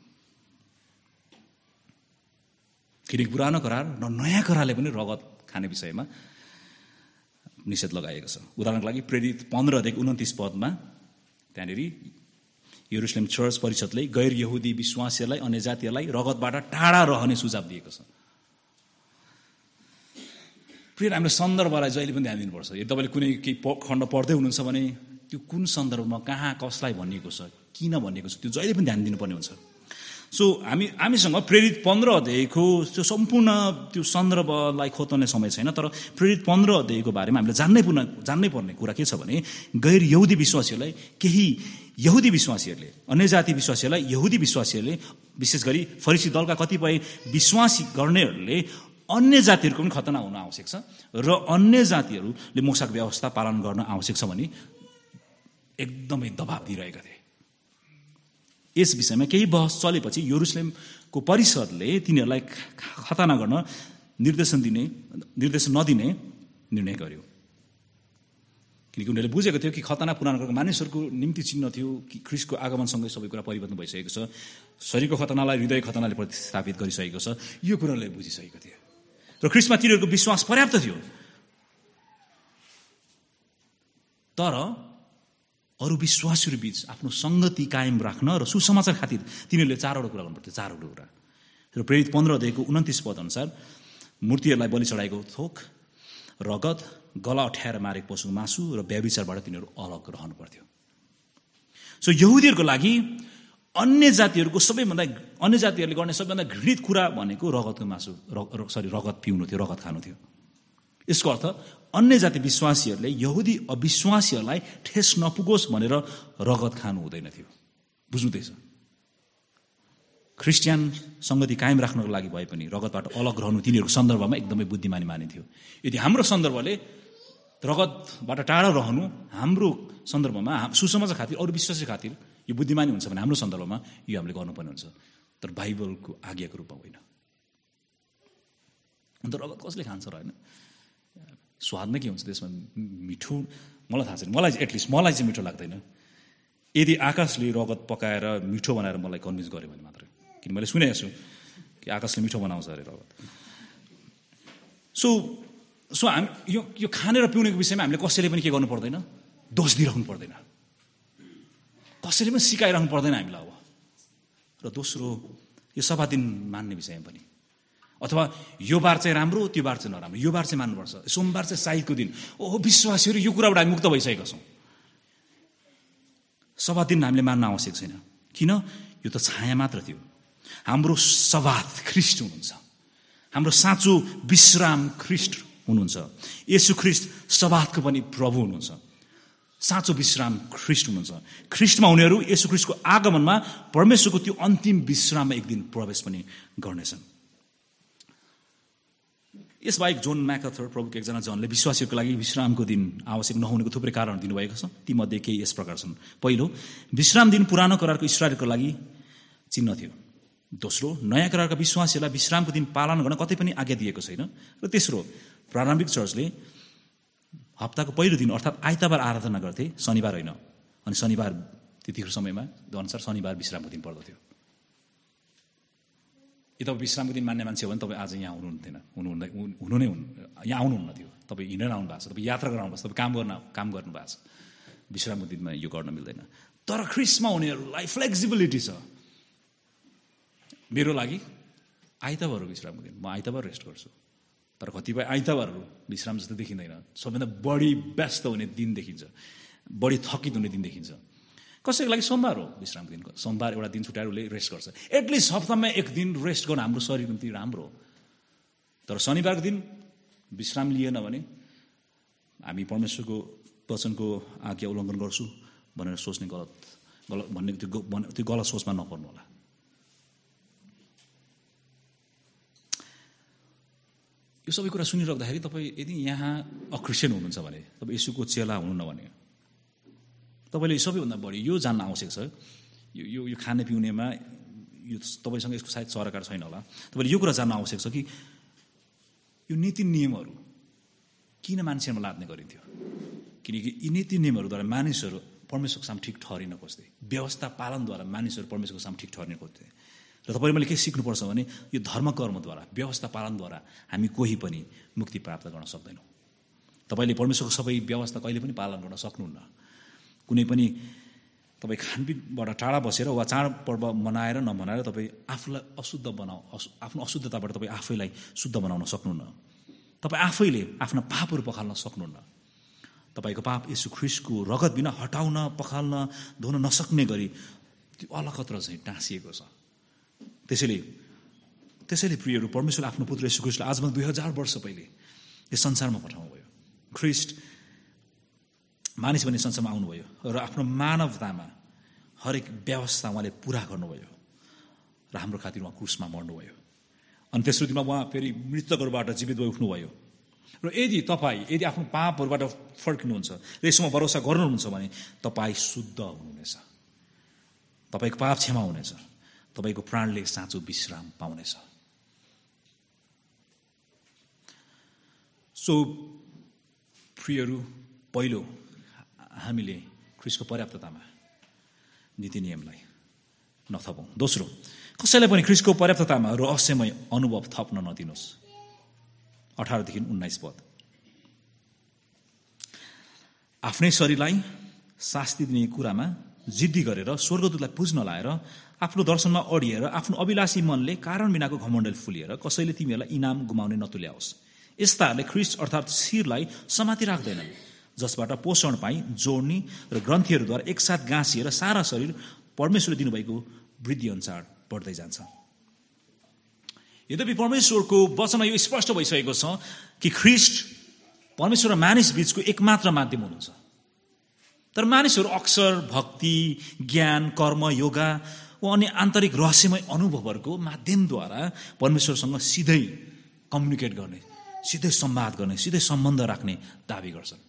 किनकि पुरानो करार र नयाँ करारले पनि रगत खाने विषयमा निषेध लगाएको छ। उदाहरणको लागि प्रेरित पन्ध्रदेखि उन्तिस पदमा त्यहाँनिर यरुशलेम चर्च परिषदले गैर यहुदी विश्वासीहरूलाई, अन्य जातिहरूलाई रगतबाट टाढा रहने सुझाव दिएको छ। प्रिय, हामीले सन्दर्भलाई जहिले पनि ध्यान दिनुपर्छ। यदि तपाईँले कुनै केही खण्ड पढ्दै हुनुहुन्छ भने त्यो कुन सन्दर्भमा कहाँ कसलाई भनिएको छ, किन भनिएको छ, त्यो जहिले पनि ध्यान दिनुपर्ने हुन्छ। सो हामी हामीसँग प्रेरित पन्ध्र अध्यायको त्यो सम्पूर्ण त्यो सन्दर्भलाई खोज्ने समय छैन, तर प्रेरित पन्ध्र अध्यायको बारेमा हामीले जान्नै पर्ने जान्नै पर्ने कुरा के छ भने गैर यहुदी विश्वासीहरूलाई, केही यहुदी विश्वासीहरूले, अन्य जाति विश्वासीहरूलाई, यहुदी विश्वासीहरूले, विशेष गरी फरिसी दलका कतिपय विश्वासी गर्नेहरूले अन्य जातिहरूको पनि खतना हुन आवश्यक छ र अन्य जातिहरूले मोक्षको व्यवस्था पालन गर्न आवश्यक छ भने एकदमै दबाब दिइरहेका थिए। यस विषयमा केही बहस चलेपछि यरुशलेमको परिषदले तिनीहरूलाई खतना गर्न निर्देशन दिने निर्देशन नदिने निर्णय गर्यो। किनकि उनीहरूले बुझेको थियो कि खतना पुरानो गरेको मानिसहरूको निम्ति चिन्ह थियो, कि ख्रिस्टको आगमनसँगै सबै कुरा परिवर्तन भइसकेको छ, शरीरको खतनालाई हृदय खतनाले प्रतिस्थापित गरिसकेको छ, यो कुरालाई बुझिसकेको थियो र ख्रिस्टमा तिनीहरूको विश्वास पर्याप्त थियो। तर अरू विश्वासीहरू बीच आफ्नो सङ्गति कायम राख्न र सुसमाचार खातिर तिनीहरूले चारवटा कुरा गर्नुपर्थ्यो। चारवटा कुरा र प्रेरित पन्ध्र अध्यायको उन्तिस पद अनुसार मूर्तिहरूलाई बलि चढाएको थोक, रगत, गला अठ्याएर मारेको पशुको मासु र व्यभिचारबाट तिनीहरू अलग रहनु पर्थ्यो। सो यहुदीहरूको लागि अन्य जातिहरूको सबैभन्दा अन्य जातिहरूले गर्ने सबैभन्दा घृणित कुरा भनेको रगतको मासु सरी रगत पिउनु थियो, रगत खानु थियो। यसको अर्थ अन्य जाति विश्वासीहरूले यहुदी अविश्वासीहरूलाई ठेस नपुगोस् भनेर रगत खानु हुँदैन थियो। बुझ्नुहुँदैछ? ख्रिस्टियन संगति कायम राख्नको लागि भए पनि रगतबाट अलग रहनु तिनीहरूको सन्दर्भमा एकदमै बुद्धिमानी मानिन्थ्यो। यदि हाम्रो सन्दर्भले रगतबाट टाढा रहनु हाम्रो सन्दर्भमा सुसमाचार खातिर अरू विश्वासी खातिर यो बुद्धिमानी हुन्छ भने हाम्रो सन्दर्भमा यो हामीले गर्नुपर्ने हुन्छ, तर बाइबलको आज्ञाको रूपमा होइन। अन्त रगत कसले खान्छ र होइन? स्वाद नै के हुन्छ त्यसमा? मिठो मलाई थाहा छैन, मलाई एटलिस्ट मलाई चाहिँ मिठो लाग्दैन। यदि आकाशले रगत पकाएर मिठो बनाएर मलाई कन्भिन्स गर्यो भने मात्रै, किन मैले सुनेको छु कि आकाशले मिठो बनाउँछ अरे रगत। सो सो हामी यो यो खाने र पिउनेको विषयमा हामीले कसैले पनि के गर्नु पर्दैन, दोष दिइराख्नु पर्दैन, कसैले पनि सिकाइराख्नु पर्दैन हामीलाई। अब र दोस्रो, यो सभा दिन मान्ने विषयमा पनि, अथवा यो बार चाहिँ राम्रो त्यो बार चाहिँ नराम्रो, यो बार चाहिँ मान्नुपर्छ, सोमबार चाहिँ साइदको दिन, ओहो विश्वासीहरू यो कुराबाट हामी मुक्त भइसकेका छौँ। सभा दिन हामीले मान्न आवश्यक छैन। किन? यो त छाया मात्र थियो। हाम्रो सवाद ख्रिस्ट हुनुहुन्छ, हाम्रो साँचो विश्राम ख्रिस्ट हुनुहुन्छ। येशू ख्रिस्ट सवादको पनि प्रभु हुनुहुन्छ, साँचो विश्राम ख्रिस्ट हुनुहुन्छ। ख्रिस्टमा हुनेहरू येशू ख्रिस्टको आगमनमा परमेश्वरको त्यो अन्तिम विश्राममा एक दिन प्रवेश पनि गर्नेछन्। यसबाहेक जोन म्याकाथर प्रभुको एकजना जनले विश्वासीहरूको लागि विश्रामको दिन आवश्यक नहुनेको थुप्रै कारण दिनुभएको छ। तीमध्ये केही यस प्रकार छन्। पहिलो, विश्राम दिन पुरानो करारको इस्राएलको लागि चिन्ह थियो। दोस्रो, नयाँ करारका विश्वासीहरूलाई विश्रामको दिन पालन गर्न कतै पनि आज्ञा दिएको छैन। र तेस्रो, प्रारम्भिक चर्चले हप्ताको पहिलो दिन अर्थात् आइतबार आराधना गर्थे, शनिबार होइन। अनि शनिबार त्यतिखेर समयमा अनुसार शनिबार विश्रामको दिन पर्दथ्यो। यदि तपाईँ विश्रामको दिन मान्ने मान्छे हो भने तपाईँ आज यहाँ हुनुहुन्थेन, हुनुहुन्न हुनु नै हुनु यहाँ आउनुहुन्न थियो। तपाईँ हिँडेर आउनु भएको छ, तपाईँ यात्रा गर्न आउनु भएको छ, तपाईँ काम गर्न काम गर्नु भएको छ। विश्रामको दिनमा यो गर्न मिल्दैन। तर ख्रिस्टमा हुनेहरूलाई फ्लेक्सिबिलिटी छ। मेरो लागि आइतबार हो विश्रामको दिन, म आइतबार रेस्ट गर्छु। तर कतिपय आइतबारहरू विश्राम जस्तो देखिँदैन, सबैभन्दा बढी व्यस्त हुने दिन देखिन्छ, बढी थकित हुने दिन देखिन्छ। कसैको लागि सोमबार हो विश्रामको दिन, सोमबार एउटा दिन छुट्याएर उसले रेस्ट गर्छ। एटलिस्ट हप्तामा एक दिन रेस्ट गर्न हाम्रो शरीर निम्ति राम्रो हो। तर शनिबारको दिन विश्राम लिएन भने हामी परमेश्वरको वचनको आज्ञा उल्लङ्घन गर्छु भनेर सोच्ने गलत गलत भन्ने त्यो त्यो गलत सोचमा नपर्नु होला। यो सबै कुरा सुनिराख्दाखेरि तपाईँ यदि यहाँ अक्रिस्चियन हुनुहुन्छ भने, तपाईँ येशूको चेला हुनुहुन्न भने, तपाईँले सबैभन्दा बढी यो जान्न आवश्यक छ। यो यो यो खाने पिउनेमा यो तपाईँसँग यसको सायद सरकार छैन होला। तपाईँले यो कुरा जान्न आवश्यक छ कि यो नीति नियमहरू किन मान्छेमा लाद्ने गरिन्थ्यो। किनकि यी नीति नियमहरूद्वारा मानिसहरू परमेश्वरको सामु ठिक ठहरिन खोज्थे। व्यवस्था पालनद्वारा मानिसहरू परमेश्वरको सामु ठिक ठहरिन खोज्थे। र तपाईँले मैले के सिक्नुपर्छ भने यो धर्म कर्मद्वारा, व्यवस्था पालनद्वारा हामी कोही पनि मुक्ति प्राप्त गर्न सक्दैनौँ। तपाईँले परमेश्वरको सबै व्यवस्था कहिले पनि पालन गर्न सक्नुहुन्न। कुनै पनि तपाईँ खानपिनबाट टाढा बसेर वा चाडपर्व मनाएर नमनाएर तपाईँ आफूलाई अशुद्ध बनाउ आफ्नो अशुद्धताबाट तपाईँ आफैलाई शुद्ध बनाउन सक्नुहुन्न। तपाईँ आफैले आफ्ना पापहरू पखाल्न सक्नुहुन्न। तपाईँको पाप येशू ख्रिस्टको रगत बिना हटाउन, पखाल्न, धुन नसक्ने गरी त्यो अलकत्र चाहिँ टाँसिएको छ। त्यसैले त्यसैले प्रियहरू, परमेश्वरले आफ्नो पुत्र येशू ख्रिस्टलाई आजमा दुई हजार वर्ष पहिले यस संसारमा पठाउनुभयो। ख्रिस्ट मानिस भन्ने संसारमा आउनुभयो र आफ्नो मानवतामा हरेक व्यवस्था उहाँले पुरा गर्नुभयो र हाम्रो खातिर उहाँ क्रुसमा मर्नुभयो। अनि तेस्रो दिनमा उहाँ फेरि मृतकहरूबाट जीवित भई उठ्नुभयो। र यदि तपाईँ यदि आफ्नो पापहरूबाट फर्किनुहुन्छ र यसमा भरोसा गर्नुहुन्छ भने तपाईँ शुद्ध हुनुहुनेछ, तपाईँको पाप क्षमा हुनेछ, तपाईँको प्राणले साँचो विश्राम पाउनेछ। सो प्रियहरू, पहिलो हामीले ख्रिस्टको पर्याप्ततामा नीति नियमलाई नथपौँ। दोस्रो, कसैलाई पनि ख्रिस्टको पर्याप्ततामा रहस्यमय अनुभव थप्न नदिनुहोस्। अठारदेखि उन्नाइस पद। आफ्नै शरीरलाई शास्ति दिने कुरामा जिद्दी गरेर स्वर्गदूतलाई पुज्न लाएर आफ्नो दर्शनमा अडिएर आफ्नो अभिलाषी मनले कारण बिनाको घमण्डले फुलिएर कसैले तिमीहरूलाई इनाम गुमाउने नतुल्याओस्। यस्ताहरूले ख्रिस्ट अर्थात् शिरलाई समाति राख्दैनन्, जसबाट पोषण पाई जोड्ने र ग्रन्थीहरूद्वारा एकसाथ गाँसिएर सारा शरीर परमेश्वरले दिनुभएको वृद्धि अनुसार बढ्दै जान्छ। यद्यपि परमेश्वरको वचनमा यो स्पष्ट भइसकेको छ कि ख्रिस्ट परमेश्वर र मानिस बीचको एकमात्र माध्यम हुनुहुन्छ। तर मानिसहरू अक्सर भक्ति, ज्ञान, कर्म, योगा वा अन्य आन्तरिक रहस्यमय अनुभवहरूको माध्यमद्वारा परमेश्वरसँग सिधै कम्युनिकेट गर्ने, सिधै संवाद गर्ने, सिधै सम्बन्ध राख्ने दाबी गर्छन्।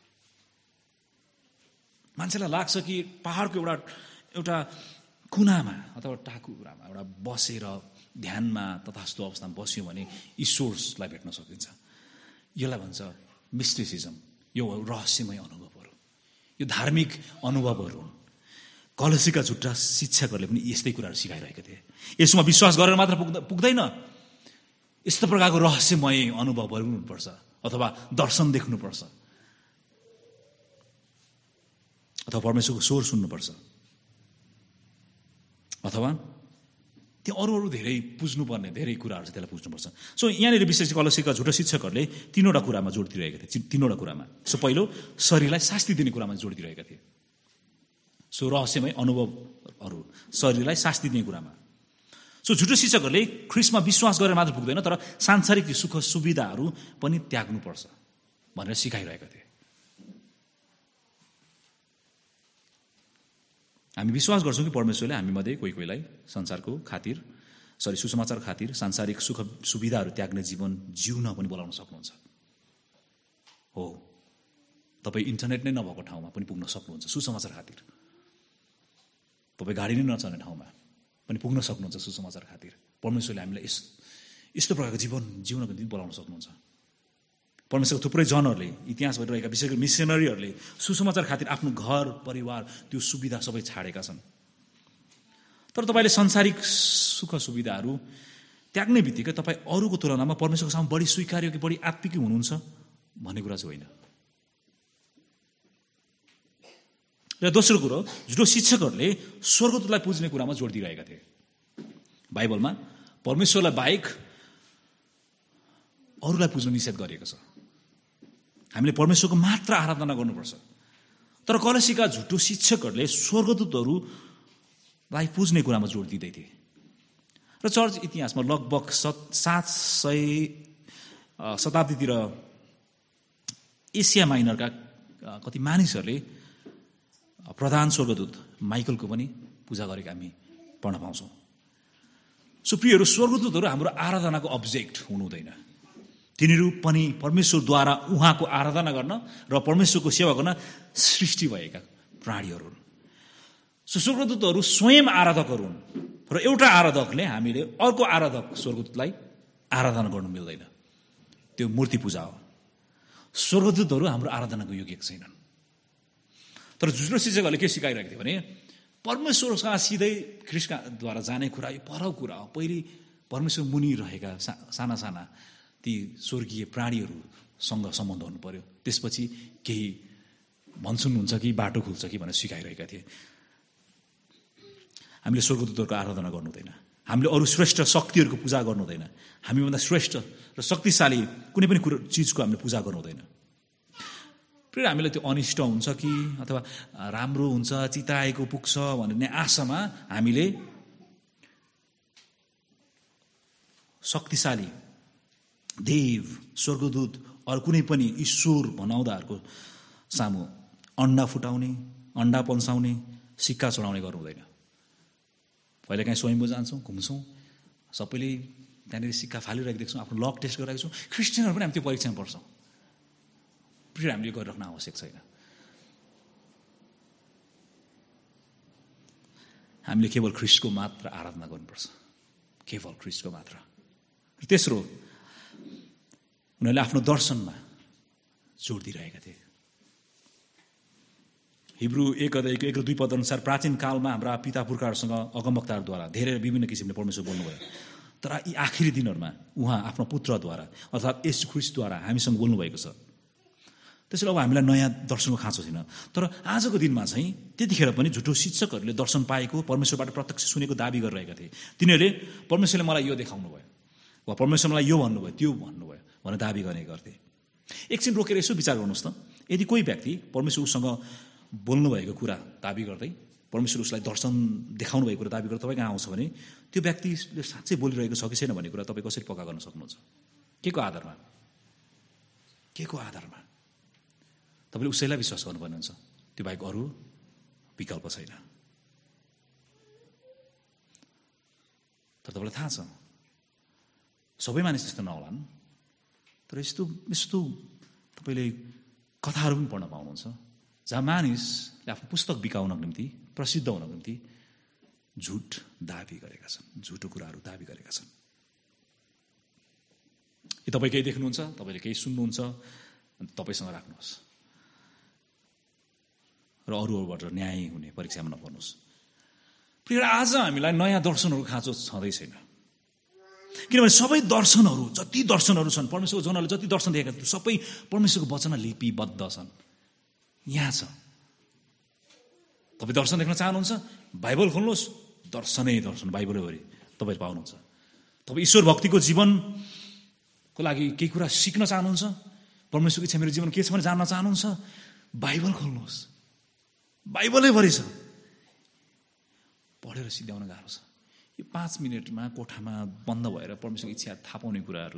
मान्छेलाई लाग्छ कि पहाडको एउटा एउटा कुनामा अथवा टाकुरामा एउटा बसेर ध्यानमा तथास्तु अवस्थामा बस्यो भने ईश्वरलाई भेट्न सकिन्छ। यसलाई भन्छ मिस्टिसिजम। यो रहस्यमय अनुभवहरू, यो धार्मिक अनुभवहरू हुन्। कलसीका झुट्टा शिक्षकहरूले पनि यस्तै कुराहरू सिकाइरहेका थिए। यसमा विश्वास गरेर मात्र पुग्दा पुग्दैन, यस्तो प्रकारको रहस्यमय अनुभवहरू हुनुपर्छ, अथवा दर्शन देख्नुपर्छ, अथवा परमेश्वरको स्वर सुन्नुपर्छ, अथवा त्यो अरू अरू धेरै पुज्नुपर्ने धेरै कुराहरू छ, त्यसलाई पुज्नुपर्छ। सो यहाँनिर विशेष कलसीका झुटा शिक्षकहरूले तीनवटा कुरामा जोड दिइरहेका थिए। तीनवटा कुरामा, सो पहिलो शरीरलाई शास्ति दिने कुरामा जोड दिइरहेका थिए। सो रहस्यमय अनुभवहरू, शरीरलाई शास्ति दिने कुरामा। सो झुटो शिक्षकहरूले ख्रिस्टमा विश्वास गरेर मात्र पुग्दैन, तर सांसारिक सुख सुविधाहरू पनि त्याग्नुपर्छ भनेर सिकाइरहेका थिए। हामी विश्वास गर्छौँ कि परमेश्वरले हामीमध्ये कोही कोहीलाई संसारको खातिर, सरी सुसमाचार खातिर सांसारिक सुख सुविधाहरू त्याग्ने जीवन जिउन पनि बोलाउन सक्नुहुन्छ। हो, तपाईँ इन्टरनेट नै नभएको ठाउँमा पनि पुग्न सक्नुहुन्छ सुसमाचार खातिर। तपाईँ गाडी नै नचल्ने ठाउँमा पनि पुग्न सक्नुहुन्छ सुसमाचार खातिर। परमेश्वरले हामीलाई यस यस्तो प्रकारको जीवन जिउनको निम्ति बोलाउन सक्नुहुन्छ। परमेश्वरको थुप्रै जनहरूले, इतिहास भइरहेका विशेष गरी मिसनरीहरूले सुसमाचार खातिर आफ्नो घर परिवार त्यो सुविधा सबै छाडेका छन्। तर तपाईँले संसारिक सुख सुविधाहरू त्याग्ने बित्तिकै तपाईँ अरूको तुलनामा परमेश्वरको सामु बढी स्वीकार्य कि बढी आत्मिक हुनुहुन्छ भन्ने कुरा चाहिँ होइन। र दोस्रो कुरो, झुटो शिक्षकहरूले स्वर्गदूतलाई पुज्ने कुरामा जोड दिइरहेका थिए। बाइबलमा परमेश्वरलाई बाहेक अरूलाई पुज्न निषेध गरिएको छ। हामीले परमेश्वरको मात्र आराधना गर्नुपर्छ। तर कलसीका झुटो शिक्षकहरूले स्वर्गदूतहरूलाई पुज्ने कुरामा जोड दिँदै थिए। र चर्च इतिहासमा लगभग सात सय शताब्दीतिर एसिया माइनरका कति मानिसहरूले प्रधान स्वर्गदूत माइकलको पनि पूजा गरेका हामी पढ्न पाउँछौँ। सो प्रियहरू, स्वर्गदूतहरू हाम्रो आराधनाको अब्जेक्ट हुनु हुँदैन। तिनीहरू पनि परमेश्वरद्वारा उहाँको आराधना गर्न र परमेश्वरको सेवा गर्न सृष्टि भएका प्राणीहरू हुन्। सो स्वर्गदूतहरू स्वयं आराधकहरू हुन् र एउटा आराधकले हामीले अर्को आराधक स्वर्गदूतलाई आराधना गर्नु मिल्दैन। त्यो मूर्ति पूजा हो। स्वर्गदूतहरू हाम्रो आराधनाको योग्य छैनन्। तर झुटो शिक्षकहरूले के सिकाइरहेको थियो भने परमेश्वरसँग सिधै ख्रिस्टद्वारा जाने कुरा यो परौ कुरा हो। पहिले परमेश्वर मुनि रहेका साना साना ती स्वर्गीय प्राणीहरूसँग सम्बन्ध हुनु पर्यो, त्यसपछि केही भन्छन् हुन्छ कि बाटो खुल्छ कि भनेर सिकाइरहेका थिए। हामीले स्वर्गदूतहरूको आराधना गर्नु हुँदैन। हामीले अरू श्रेष्ठ शक्तिहरूको पूजा गर्नु हुँदैन। हामीभन्दा श्रेष्ठ र शक्तिशाली कुनै पनि कुरो चिजको हामीले पूजा गर्नु हुँदैन। फेरि हामीलाई त्यो अनिष्ट हुन्छ कि अथवा राम्रो हुन्छ, चिताएको पुग्छ भन्ने आशामा हामीले शक्तिशाली देव, स्वर्गदूत अरू कुनै पनि ईश्वर भनाउँदाहरूको सामु अन्डा फुटाउने, अन्डा पन्साउने, सिक्का चढाउने गर्नु हुँदैन। कहिले काहीँ स्वयम्भू जान्छौँ, घुम्छौँ, सबैले त्यहाँनिर सिक्का फालिरहेको देख्छौँ, आफ्नो लक टेस्ट गरिरहेको छौँ। क्रिस्चियनहरू पनि हामी त्यो परीक्षामा पर्छौँ। फेरि हामीले गरिराख्न आवश्यक छैन। हामीले केवल ख्रिस्टको मात्र आराधना गर्नुपर्छ, केवल ख्रिस्टको मात्र। तेस्रो, उनीहरूले आफ्नो दर्शनमा जोड दिइरहेका थिए। हिब्रू एक अध्यायको एक र दुई पद अनुसार प्राचीन कालमा हाम्रा पिता पुर्खाहरूसँग अगमवक्ताहरूद्वारा धेरै विभिन्न किसिमले परमेश्वर बोल्नुभयो। तर यी आखिरी दिनहरूमा उहाँ आफ्नो पुत्रद्वारा अर्थात् येशू ख्रिस्टद्वारा हामीसँग बोल्नुभएको छ। त्यसैले अब हामीलाई नयाँ दर्शनको खाँचो छैन। तर आजको दिनमा चाहिँ त्यतिखेर पनि झुटो शिक्षकहरूले दर्शन पाएको, परमेश्वरबाट प्रत्यक्ष सुनेको दाबी गरिरहेका थिए। तिनीहरूले परमेश्वरले मलाई यो देखाउनु भयो वा परमेश्वर मलाई यो भन्नुभयो, त्यो भन्नुभयो भनेर दाबी गर्ने गर्थे। एकछिन रोकेर यसो विचार गर्नुहोस् त, यदि कोही व्यक्ति परमेश्वर उसँग बोल्नुभएको कुरा दाबी गर्दै, परमेश्वर उसलाई दर्शन देखाउनु भएको कुरा दाबी गर्दै तपाईँ कहाँ आउँछ भने त्यो व्यक्तिले साँच्चै बोलिरहेको छ कि छैन भन्ने कुरा तपाईँ कसरी पक्का गर्न सक्नुहुन्छ? के को आधारमा? के को आधारमा? तपाईँले उसैलाई विश्वास गर्नुपर्ने हुन्छ। त्यो बाहेक अरू विकल्प छैन। तर तपाईँलाई थाहा छ सबै मानिस त्यस्तो नहोलान्, तर यस्तो यस्तो तपाईँले कथाहरू पनि पढ्न पाउनुहुन्छ जहाँ मानिसले आफ्नो पुस्तक बिकाउनको निम्ति, प्रसिद्ध हुनको निम्ति झुट दाबी गरेका छन्, झुटो कुराहरू दाबी गरेका छन्। यो तपाईँ केही देख्नुहुन्छ, तपाईँले केही सुन्नुहुन्छ, तपाईँसँग राख्नुहोस् र अरूहरूबाट न्याय हुने परीक्षामा नपर्नुहोस्। प्रिय, आज हामीलाई नयाँ दर्शनहरू खाँचो छँदै छैन, किनभने सबै दर्शनहरू, जति दर्शनहरू छन्, परमेश्वरको जनहरूले जति दर्शन दिएका छन्, सबै परमेश्वरको वचनमा लिपिबद्ध छन्। यहाँ छ, तपाईँ दर्शन देख्न चाहनुहुन्छ, बाइबल खोल्नुहोस्, दर्शनै दर्शन, बाइबलैभरि तपाईँ पाउनुहुन्छ। तपाईँ ईश्वर भक्तिको जीवनको लागि केही कुरा सिक्न चाहनुहुन्छ, परमेश्वरको इच्छा मेरो जीवन के छ भने जान्न चाहनुहुन्छ, बाइबल खोल्नुहोस्, बाइबलैभरि छ। पढेर सिद्ध्याउन गाह्रो छ। यो पाँच मिनटमा कोठामा बन्द भएर परमेश्वरको इच्छा थाहा पाउने कुराहरू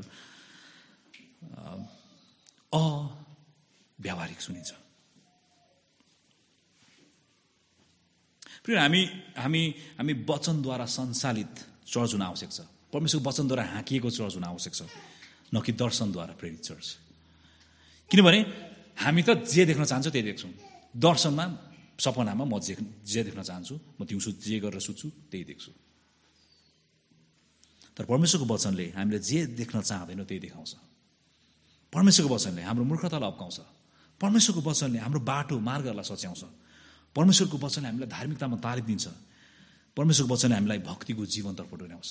अव्यावहारिक सुनिन्छ। प्रिय, हामी हामी हामी वचनद्वारा सञ्चालित चर्च हुन आवश्यक छ। परमेश्वरको वचनद्वारा हाँकिएको चर्च हुन आवश्यक छ, न कि दर्शनद्वारा प्रेरित चर्च। किनभने हामी त जे देख्न चाहन्छौँ त्यही देख्छौँ। दर्शनमा, सपनामा म जे जे देख्न चाहन्छु, म दिउँसो जे गरेर सुत्छु त्यही देख्छु। तर परमेश्वरको वचनले हामीले जे देख्न चाहँदैनौँ त्यही देखाउँछ। परमेश्वरको वचनले हाम्रो मूर्खतालाई अप्काउँछ। परमेश्वरको वचनले हाम्रो बाटो, मार्गहरूलाई सच्याउँछ। परमेश्वरको वचनले हामीलाई धार्मिकतामा तालिम दिन्छ। परमेश्वरको वचनले हामीलाई भक्तिको जीवनतर्फ डोर्याउँछ।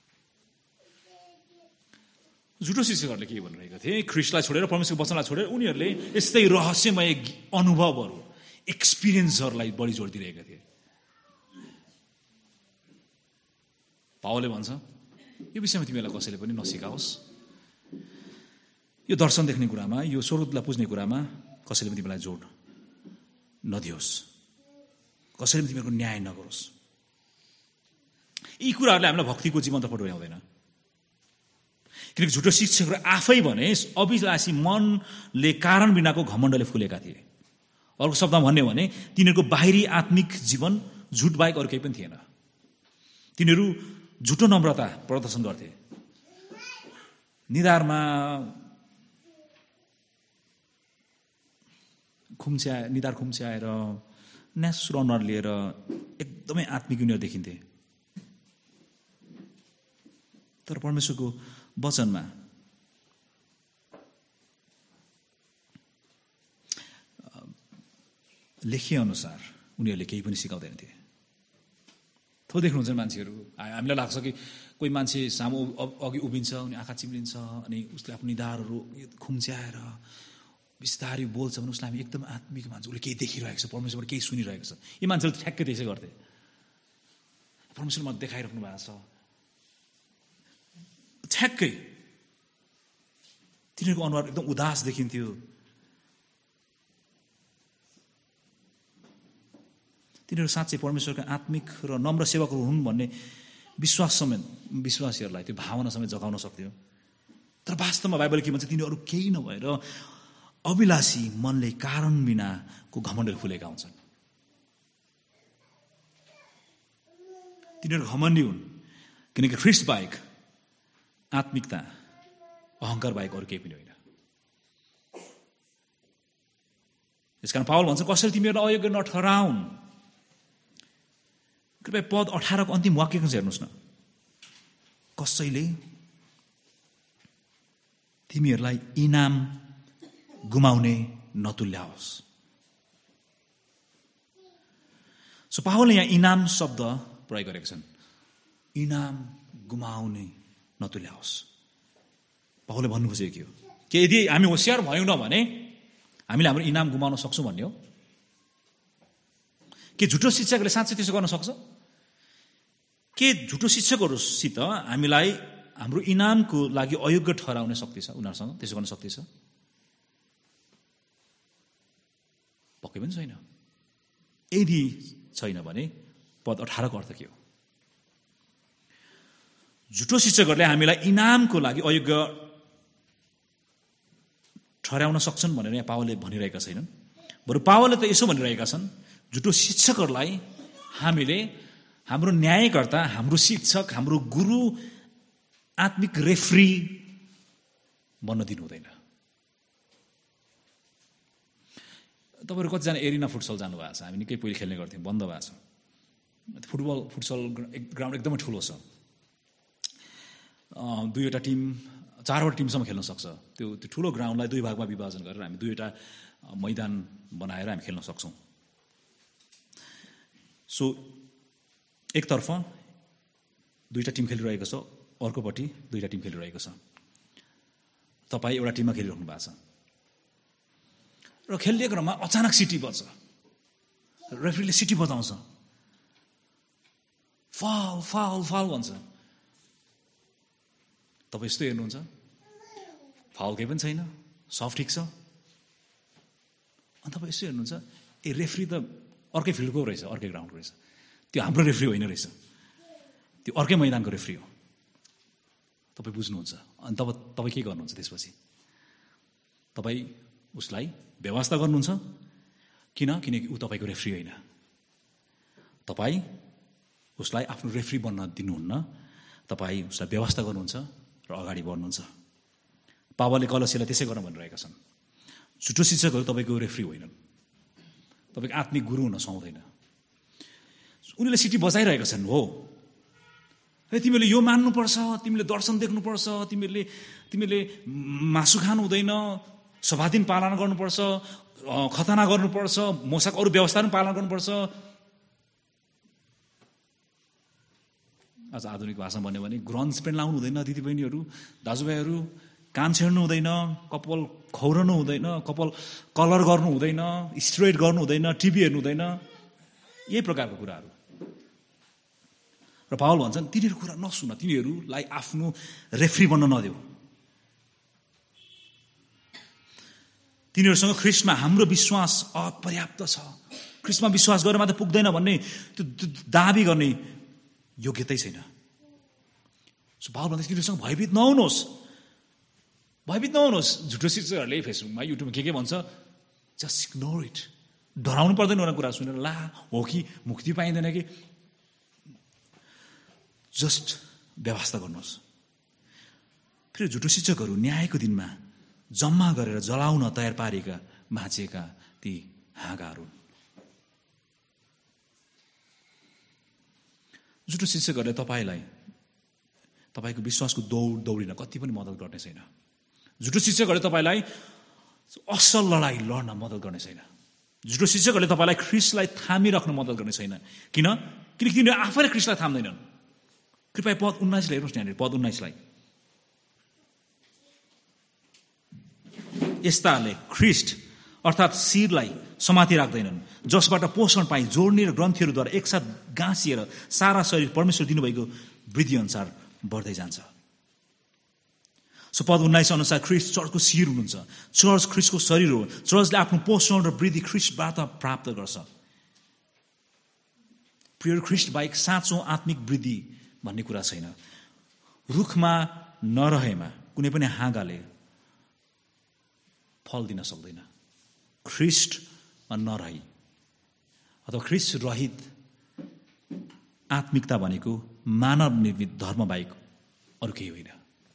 झुटो शिक्षकहरूले के भनिरहेका थिए, ख्रिस्टलाई छोडेर, परमेश्वरको वचनलाई छोडेर उनीहरूले यस्तै रहस्यमय अनुभवहरू, एक्सपिरियन्सहरूलाई बढी जोड दिइरहेका थिए। पावलले भन्छ, यो विषयमा तिमीहरूलाई कसैले पनि नसिकाओस्। यो दर्शन देख्ने कुरामा, यो स्वर्गदूतलाई पुज्ने कुरामा कसैले पनि तिमीलाई जोड नदियोस्, कसैले पनि तिमीहरूको न्याय नगरोस्। यी कुराहरूले हामीलाई भक्तिको जीवनतर्फ डोर्याउँदैन। किनकि झुटो शिक्षकहरू आफै भने अभिलाषी मनले कारण बिनाको घमण्डले फुलेका थिए। अर्को शब्दमा भन्ने हो भने तिनीहरूको बाहिरी आत्मिक जीवन झुट बाहेक अरू केही पनि थिएन। तिनीहरू झुटो नम्रता प्रदर्शन गर्थे। निधारमा खुम्च्या निधार खुम्च्याएर न्यास्रो अनुहार लिएर एकदमै आत्मिक उनीहरू देखिन्थे। तर परमेश्वरको वचनमा लेखिए अनुसार उनीहरूले केही पनि सिकाउँदैनथे। थो देख्नुहुन्छ मान्छेहरू, हामीलाई लाग्छ कि कोही मान्छे सामु अघि उभिन्छ, अनि आँखा चिम्लिन्छ, अनि उसले आफ्नो निधारहरू खुम्च्याएर बिस्तारै बोल्छ भने उसलाई हामी एकदम आत्मिक मान्छ। उसले केही देखिरहेको छ, परमेश्वरबाट केही सुनिरहेको छ। यी मान्छेहरूले ठ्याक्कै त्यसै गर्थे। परमेश्वरमा देखाइराख्नु भएको छ ठ्याक्कै। तिनीहरूको अनुहार एकदम उदास देखिन्थ्यो। तिनीहरू साँच्चै परमेश्वरका आत्मिक र नम्र सेवकहरू हुन् भन्ने विश्वास समेत विश्वासीहरूलाई त्यो भावना समेत जगाउन सक्थ्यो। तर वास्तवमा बाइबलले के भन्छ, तिनीहरू केही नभएर अभिलाषी मनले कारण बिनाको घमण्डले फुलेका हुन्छन्। तिनीहरू घमण्डी हुन् किनकि ख्रिस्ट बाहेक आत्मिकता, अहङ्कार बाहेक अरू केही पनि होइन। यसकारण पावल भन्छ, कसैले तिमीहरूलाई अयोग्य नठहराउन्। कृपया पद अठारको अन्तिम वाक्यको हेर्नुहोस् न। कसैले तिमीहरूलाई इनाम गुमाउने नतुल्याओस्। सो पावलले यहाँ इनाम शब्द प्रयोग गरेका छन्। इनाम गुमाउने नतुल्याओस्। पावलले भन्नु खोजेको के हो? कि यदि हामी होसियार भयौँ न भने हामीले हाम्रो इनाम गुमाउन सक्छौँ भन्ने हो? के झुटो शिक्षकले साँच्चै त्यसो गर्न सक्छ? के झुटो शिक्षकहरूसित हामीलाई हाम्रो इनामको लागि अयोग्य ठहराउने शक्ति छ? उनीहरूसँग त्यसो गर्न शक्ति छ? पक्कै पनि छैन। यदि छैन भने पद अठारको अर्थ के हो? झुटो शिक्षकहरूले हामीलाई इनामको लागि अयोग्य ठहराउन सक्छन् भनेर यहाँ पावलले भनिरहेका छैनन्। बरु पावलले त यसो भनिरहेका छन्, झुटो शिक्षकहरूलाई हामीले हाम्रो न्यायकर्ता, हाम्रो शिक्षक, हाम्रो गुरु, आत्मिक रेफ्री बन्न दिनु हुँदैन। तपाईँहरू कतिजना एरिना फुटसल जानुभएको छ? हामी निकै पहिले खेल्ने गर्थ्यौँ, बन्द भएको छ। फुटबल फुटसल ग्राउन्ड एकदमै ठुलो छ, दुईवटा टिम चारवटा टिमसम्म खेल्न सक्छ। त्यो त्यो ठुलो ग्राउन्डलाई दुई भागमा विभाजन गरेर हामी दुईवटा मैदान बनाएर हामी खेल्न सक्छौँ। सो एकतर्फ दुईवटा टिम खेलिरहेको छ, अर्कोपट्टि दुईवटा टिम खेलिरहेको छ। तपाईँ एउटा टिममा खेलिराख्नु भएको छ र खेलिएको क्रममा अचानक सिटी बज्छ, रेफ्रीले सिटी बजाउँछ, फाउल फाउल फाउल भन्छ। तपाईँ यस्तो हेर्नुहुन्छ, फाउल केही पनि छैन, सब ठिक छ। अनि तपाईँ यसो हेर्नुहुन्छ, ए रेफ्री त अर्कै फिल्डको रहेछ, अर्कै ग्राउन्डको रहेछ, त्यो हाम्रो रेफ्री होइन रहेछ, त्यो अर्कै मैदानको रेफ्री हो। तपाईँ बुझ्नुहुन्छ। अनि तब तपाईँ के गर्नुहुन्छ त्यसपछि? तपाईँ उसलाई व्यवस्था गर्नुहुन्छ, किन? किनकि ऊ तपाईँको रेफ्री होइन। तपाईँ उसलाई आफ्नो रेफ्री बन्न दिनुहुन्न, तपाईँ उसलाई व्यवस्था गर्नुहुन्छ र अगाडि बढ्नुहुन्छ। पावलले कलसीलाई त्यसै गर्न भनिरहेका छन्। झुटो शिक्षकहरू तपाईँको रेफ्री होइनन्, तपाईँको आत्मिक गुरु हुन सुहाउँदैन। उनीहरूले सिटी बजाइरहेका छन्, हो है तिमीले यो मान्नुपर्छ, तिमीले दर्शन देख्नुपर्छ, तिमीले तिमीले मासु खानु हुँदैन, सभा दिन पालना गर्नुपर्छ, खतना गर्नुपर्छ, मोसाको अरू व्यवस्था पनि पालना गर्नुपर्छ। आज आधुनिक भाषामा भन्यो भने ग्रन्ज पेन्ट लाउनु हुँदैन, दिदीबहिनीहरू दाजुभाइहरू, कान छेड्नु हुँदैन, कपाल खौरनु हुँदैन, कपाल कलर गर्नु हुँदैन, स्ट्रेट गर्नु हुँदैन, टिभी हेर्नु हुँदैन, यही प्रकारको कुराहरू। र पावल भन्छन् तिनीहरू कुरा नसुन, तिनीहरूलाई आफ्नो रेफ्री बन्न नदेऊ। तिनीहरूसँग ख्रिस्टमा हाम्रो विश्वास अपर्याप्त छ, ख्रिस्टमा विश्वास गरेर मात्र पुग्दैन भन्ने त्यो दाबी गर्ने योग्यतै छैन। सो पावल भन्छ तिनीहरूसँग भयभीत नहुनुहोस्, भयभीत नहुनुहोस्। झुटो शिक्षकहरूले फेसबुकमा युट्युबमा के के भन्छ, जस्ट इग्नोर इट। डराउनु पर्दैन उनीहरू कुरा सुनेर, ला हो कि मुक्ति पाइँदैन कि, जस्ट व्यवस्था गर्नुहोस्। फेरि झुटो शिक्षकहरू न्यायको दिनमा जम्मा गरेर जलाउन तयार पारेका भाँचिएका ती हाँगाहरू। झुटो शिक्षकहरूले तपाईँलाई तपाईँको विश्वासको दौड दौडिन कति पनि मद्दत गर्ने छैन। झुटो शिक्षकहरूले तपाईँलाई असल लडाइँ लड्न मद्दत गर्ने छैन। झुटो शिक्षकहरूले तपाईँलाई ख्रिस्टलाई थामिराख्न मद्दत गर्ने छैन। किन? किनकि तिनीहरू आफैले ख्रिस्टलाई थाम्दैनन्। कृपया पद उन्नाइसलाई हेर्नुहोस् यहाँनिर, पद उन्नाइसलाई। यस्ताले ख्रिस्ट अर्थात् शिरलाई समाति राख्दैनन्, जसबाट पोषण पाइ जोड्ने र ग्रन्थीहरूद्वारा एकसाथ गाँसिएर सारा शरीर परमेश्वर दिनुभएको वृद्धि अनुसार बढ्दै जान्छ। सो पद उन्नाइस अनुसार ख्रिस्ट चर्चको शिर हुनुहुन्छ, चर्च ख्रिस्टको शरीर हो। चर्चले आफ्नो पोषण र वृद्धि ख्रिस्टबाट प्राप्त गर्छ। प्रिय ख्रिस्ट बाहेक साँचो आत्मिक वृद्धि भन्ने कुरा छैन। रुखमा नरहेमा कुनै पनि हाँगाले फल दिन सक्दैन। ख्रिस्टमा नरही अथवा ख्रिस्ट रहित आत्मिकता भनेको मानव निर्मित धर्म बाहेक अरू केही होइन।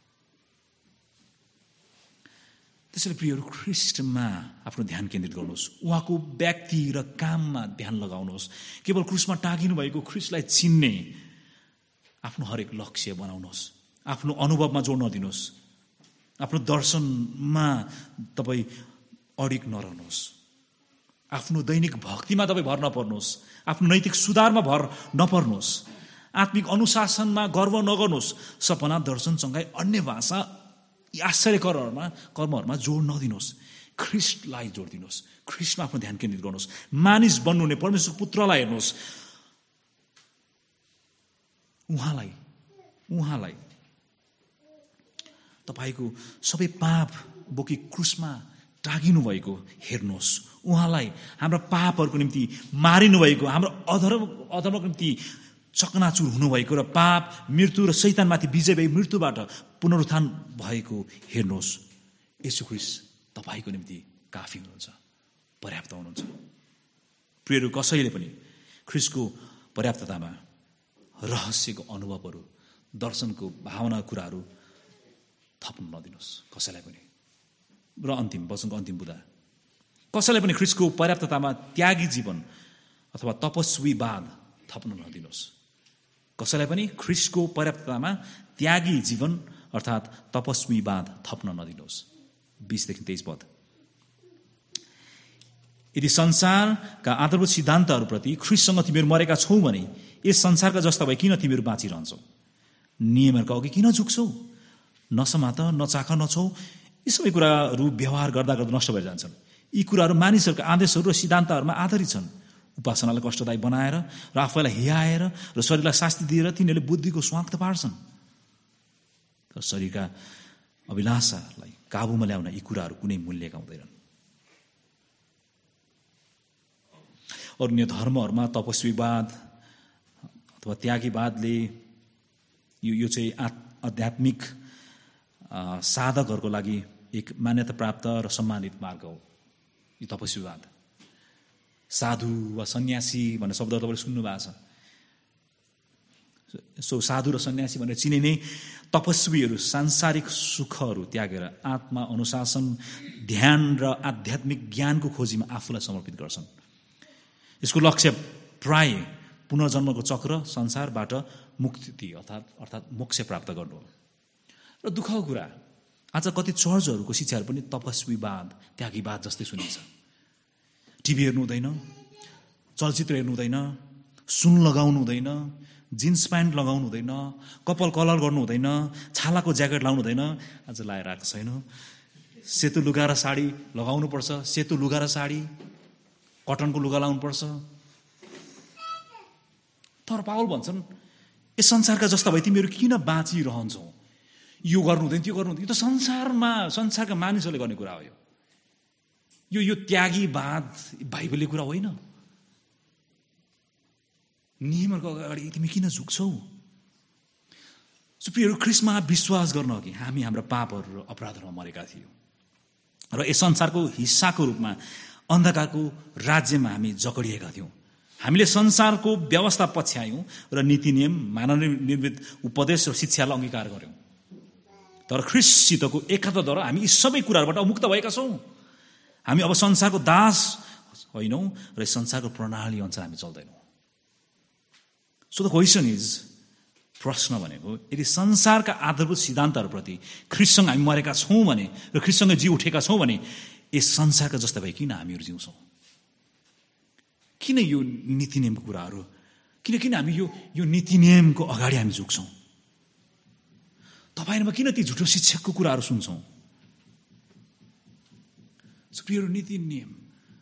त्यसैले प्रियहरू ख्रिस्टमा आफ्नो ध्यान केन्द्रित गर्नुहोस्, उहाँको व्यक्ति र काममा ध्यान लगाउनुहोस्। केवल क्रुसमा टाँगिनु भएको ख्रिस्टलाई चिन्ने आफ्नो हरेक लक्ष्य बनाउनुहोस्। आफ्नो अनुभवमा जोड्न दिनुहोस्। आफ्नो दर्शनमा तपाईँ अडिग नरहनुहोस्। आफ्नो दैनिक भक्तिमा तपाईँ भर नपर्नुहोस्। आफ्नो नैतिक सुधारमा भर नपर्नुहोस्। आत्मिक अनुशासनमा गर्व नगर्नुहोस्। सपना, दर्शन, चङ्गाई, अन्य भाषा आश्चर्य कर्महरूमा कर्महरूमा जोड नदिनुहोस्। ख्रिस्टलाई जोड दिनुहोस्। ख्रिस्टमा आफ्नो ध्यान केन्द्रित गर्नुहोस्। मानिस बन्नुहुने परमेश्वर पुत्रलाई हेर्नुहोस्। उहाँलाई उहाँलाई तपाईँको सबै पाप बोकी क्रुसमा टागिनु भएको हेर्नुहोस्। उहाँलाई हाम्रो पापहरूको निम्ति मारिनु भएको, हाम्रो अधर्म अधर्मको निम्ति चकनाचुर हुनुभएको र पाप, मृत्यु र शैतानमाथि विजय भई मृत्युबाट पुनरुत्थान भएको हेर्नुहोस्। येशू ख्रिस्ट तपाईँको निम्ति काफी हुनुहुन्छ, पर्याप्त हुनुहुन्छ। प्रियहरू, कसैले पनि ख्रिस्टको पर्याप्ततामा रहस्यको अनुभवहरू, दर्शनको भावना कुराहरू थप्न नदिनुहोस् कसैलाई पनि। र अन्तिम वचनको अन्तिम बुदा, कसैलाई पनि ख्रीष्टको पर्याप्ततामा त्यागी जीवन अथवा तपस्वीवाद थप्न नदिनुहोस्। कसैलाई पनि ख्रीष्टको पर्याप्ततामा त्यागी जीवन अर्थात् तपस्वीवाद थप्न नदिनुहोस्। बीसदेखि तेइस पद, यदि संसारका आधारभूत सिद्धान्तहरूप्रति ख्रीष्टसँग तिमीहरू मरेका छौ भने यस संसारका जस्ता भए किन तिमीहरू बाँचिरहन्छौ? नियमहरूका अघि किन झुक्छौ? नसमात, नचाख, नछौ, यी सबै कुराहरू व्यवहार गर्दा गर्दा नष्ट भएर जान्छन्। यी कुराहरू मानिसहरूका आदेशहरू र सिद्धान्तहरूमा आधारित छन्। उपासनालाई कष्टदायी बनाएर र आफैलाई हियाएर र शरीरलाई शास्ति दिएर तिनीहरूले बुद्धिको स्वाङ्ग पार्छन्। तर शरीरका अभिलाषालाई काबुमा ल्याउन यी कुराहरू कुनै मूल्यका हुँदैनन्। अन्य धर्महरूमा तपस्वीवाद अथवा त्यागीवादले यो यो चाहिँ आध्यात्मिक साधकहरूको लागि एक मान्यता प्राप्त र सम्मानित मार्ग हो। यो तपस्वीवाद, साधु वा सन्यासी भन्ने शब्दहरू तपाईँले सुन्नु भएको छ। सो साधु र सन्यासी भनेर चिनिने तपस्वीहरू सांसारिक सुखहरू त्यागेर आत्मा अनुशासन, ध्यान र आध्यात्मिक ज्ञानको खोजीमा आफूलाई समर्पित गर्छन्। यसको लक्ष्य प्राय पुनर्जन्मको चक्र, संसारबाट मुक्ति अर्थात् अर्थात् मोक्ष प्राप्त गर्नु हो। र दुःखको कुरा, आज कति चर्चहरूको शिक्षाहरू पनि तपस्वीवाद, त्यागीवाद जस्तै सुनिन्छ। टिभी हेर्नु हुँदैन, चलचित्र हेर्नु हुँदैन, सुन लगाउनु हुँदैन, जिन्स प्यान्ट लगाउनु हुँदैन, कपाल कलर गर्नु हुँदैन, छालाको ज्याकेट लाउनु हुँदैन। आज लाएर आएको छैन। सेतो लुगा र साडी लगाउनुपर्छ, सेतो लुगा र साडी, कटनको लुगा लाउनुपर्छ। तर पावल भन्छन् यस संसारका जस्ता भए तिमीहरू किन बाँचिरहन्छौ? यो गर्नु हुँदैन, त्यो गर्नु हुँदैन। यो त संसारमा संसारका मानिसहरूले गर्ने कुरा हो। यो यो त्यागीवाद बाइबलले कुरा होइन। नियमहरूको अगाडि तिमी किन झुक्छौ? प्रियहरू, ख्रीष्टमा विश्वास गर्न अघि हामी हाम्रा पापहरू र अपराधहरूमा मरेका थियौँ र यस संसारको हिस्साको रूपमा अन्धकारको राज्यमा हामी जकडिएका थियौँ। हामीले संसारको व्यवस्था पछ्यायौँ र नीति नियम, मानव निर्मित उपदेश र शिक्षालाई अङ्गीकार गर्यौँ। तर ख्रीष्टसितको एकताद्वारा हामी यी सबै कुराहरूबाट मुक्त भएका छौँ। हामी अब संसारको दास होइनौँ र संसारको प्रणाली अनुसार हामी चल्दैनौँ। सो द क्वेसन इज, प्रश्न भनेको, यदि संसारका आधारभूत सिद्धान्तहरूप्रति ख्रीष्टसँग हामी मरेका छौँ भने र ख्रीष्टसँग जी उठेका छौँ भने यस संसारका जस्ता भए किन हामीहरू जिउँछौँ? किन यो नीति नियमको कुराहरू, किन किन हामी यो यो नीति नियमको अगाडि हामी झुक्छौँ? तपाईँहरूमा किन ती झुटो शिक्षकको कुराहरू सुन्छौँ? प्रियहरू, नीति नियम,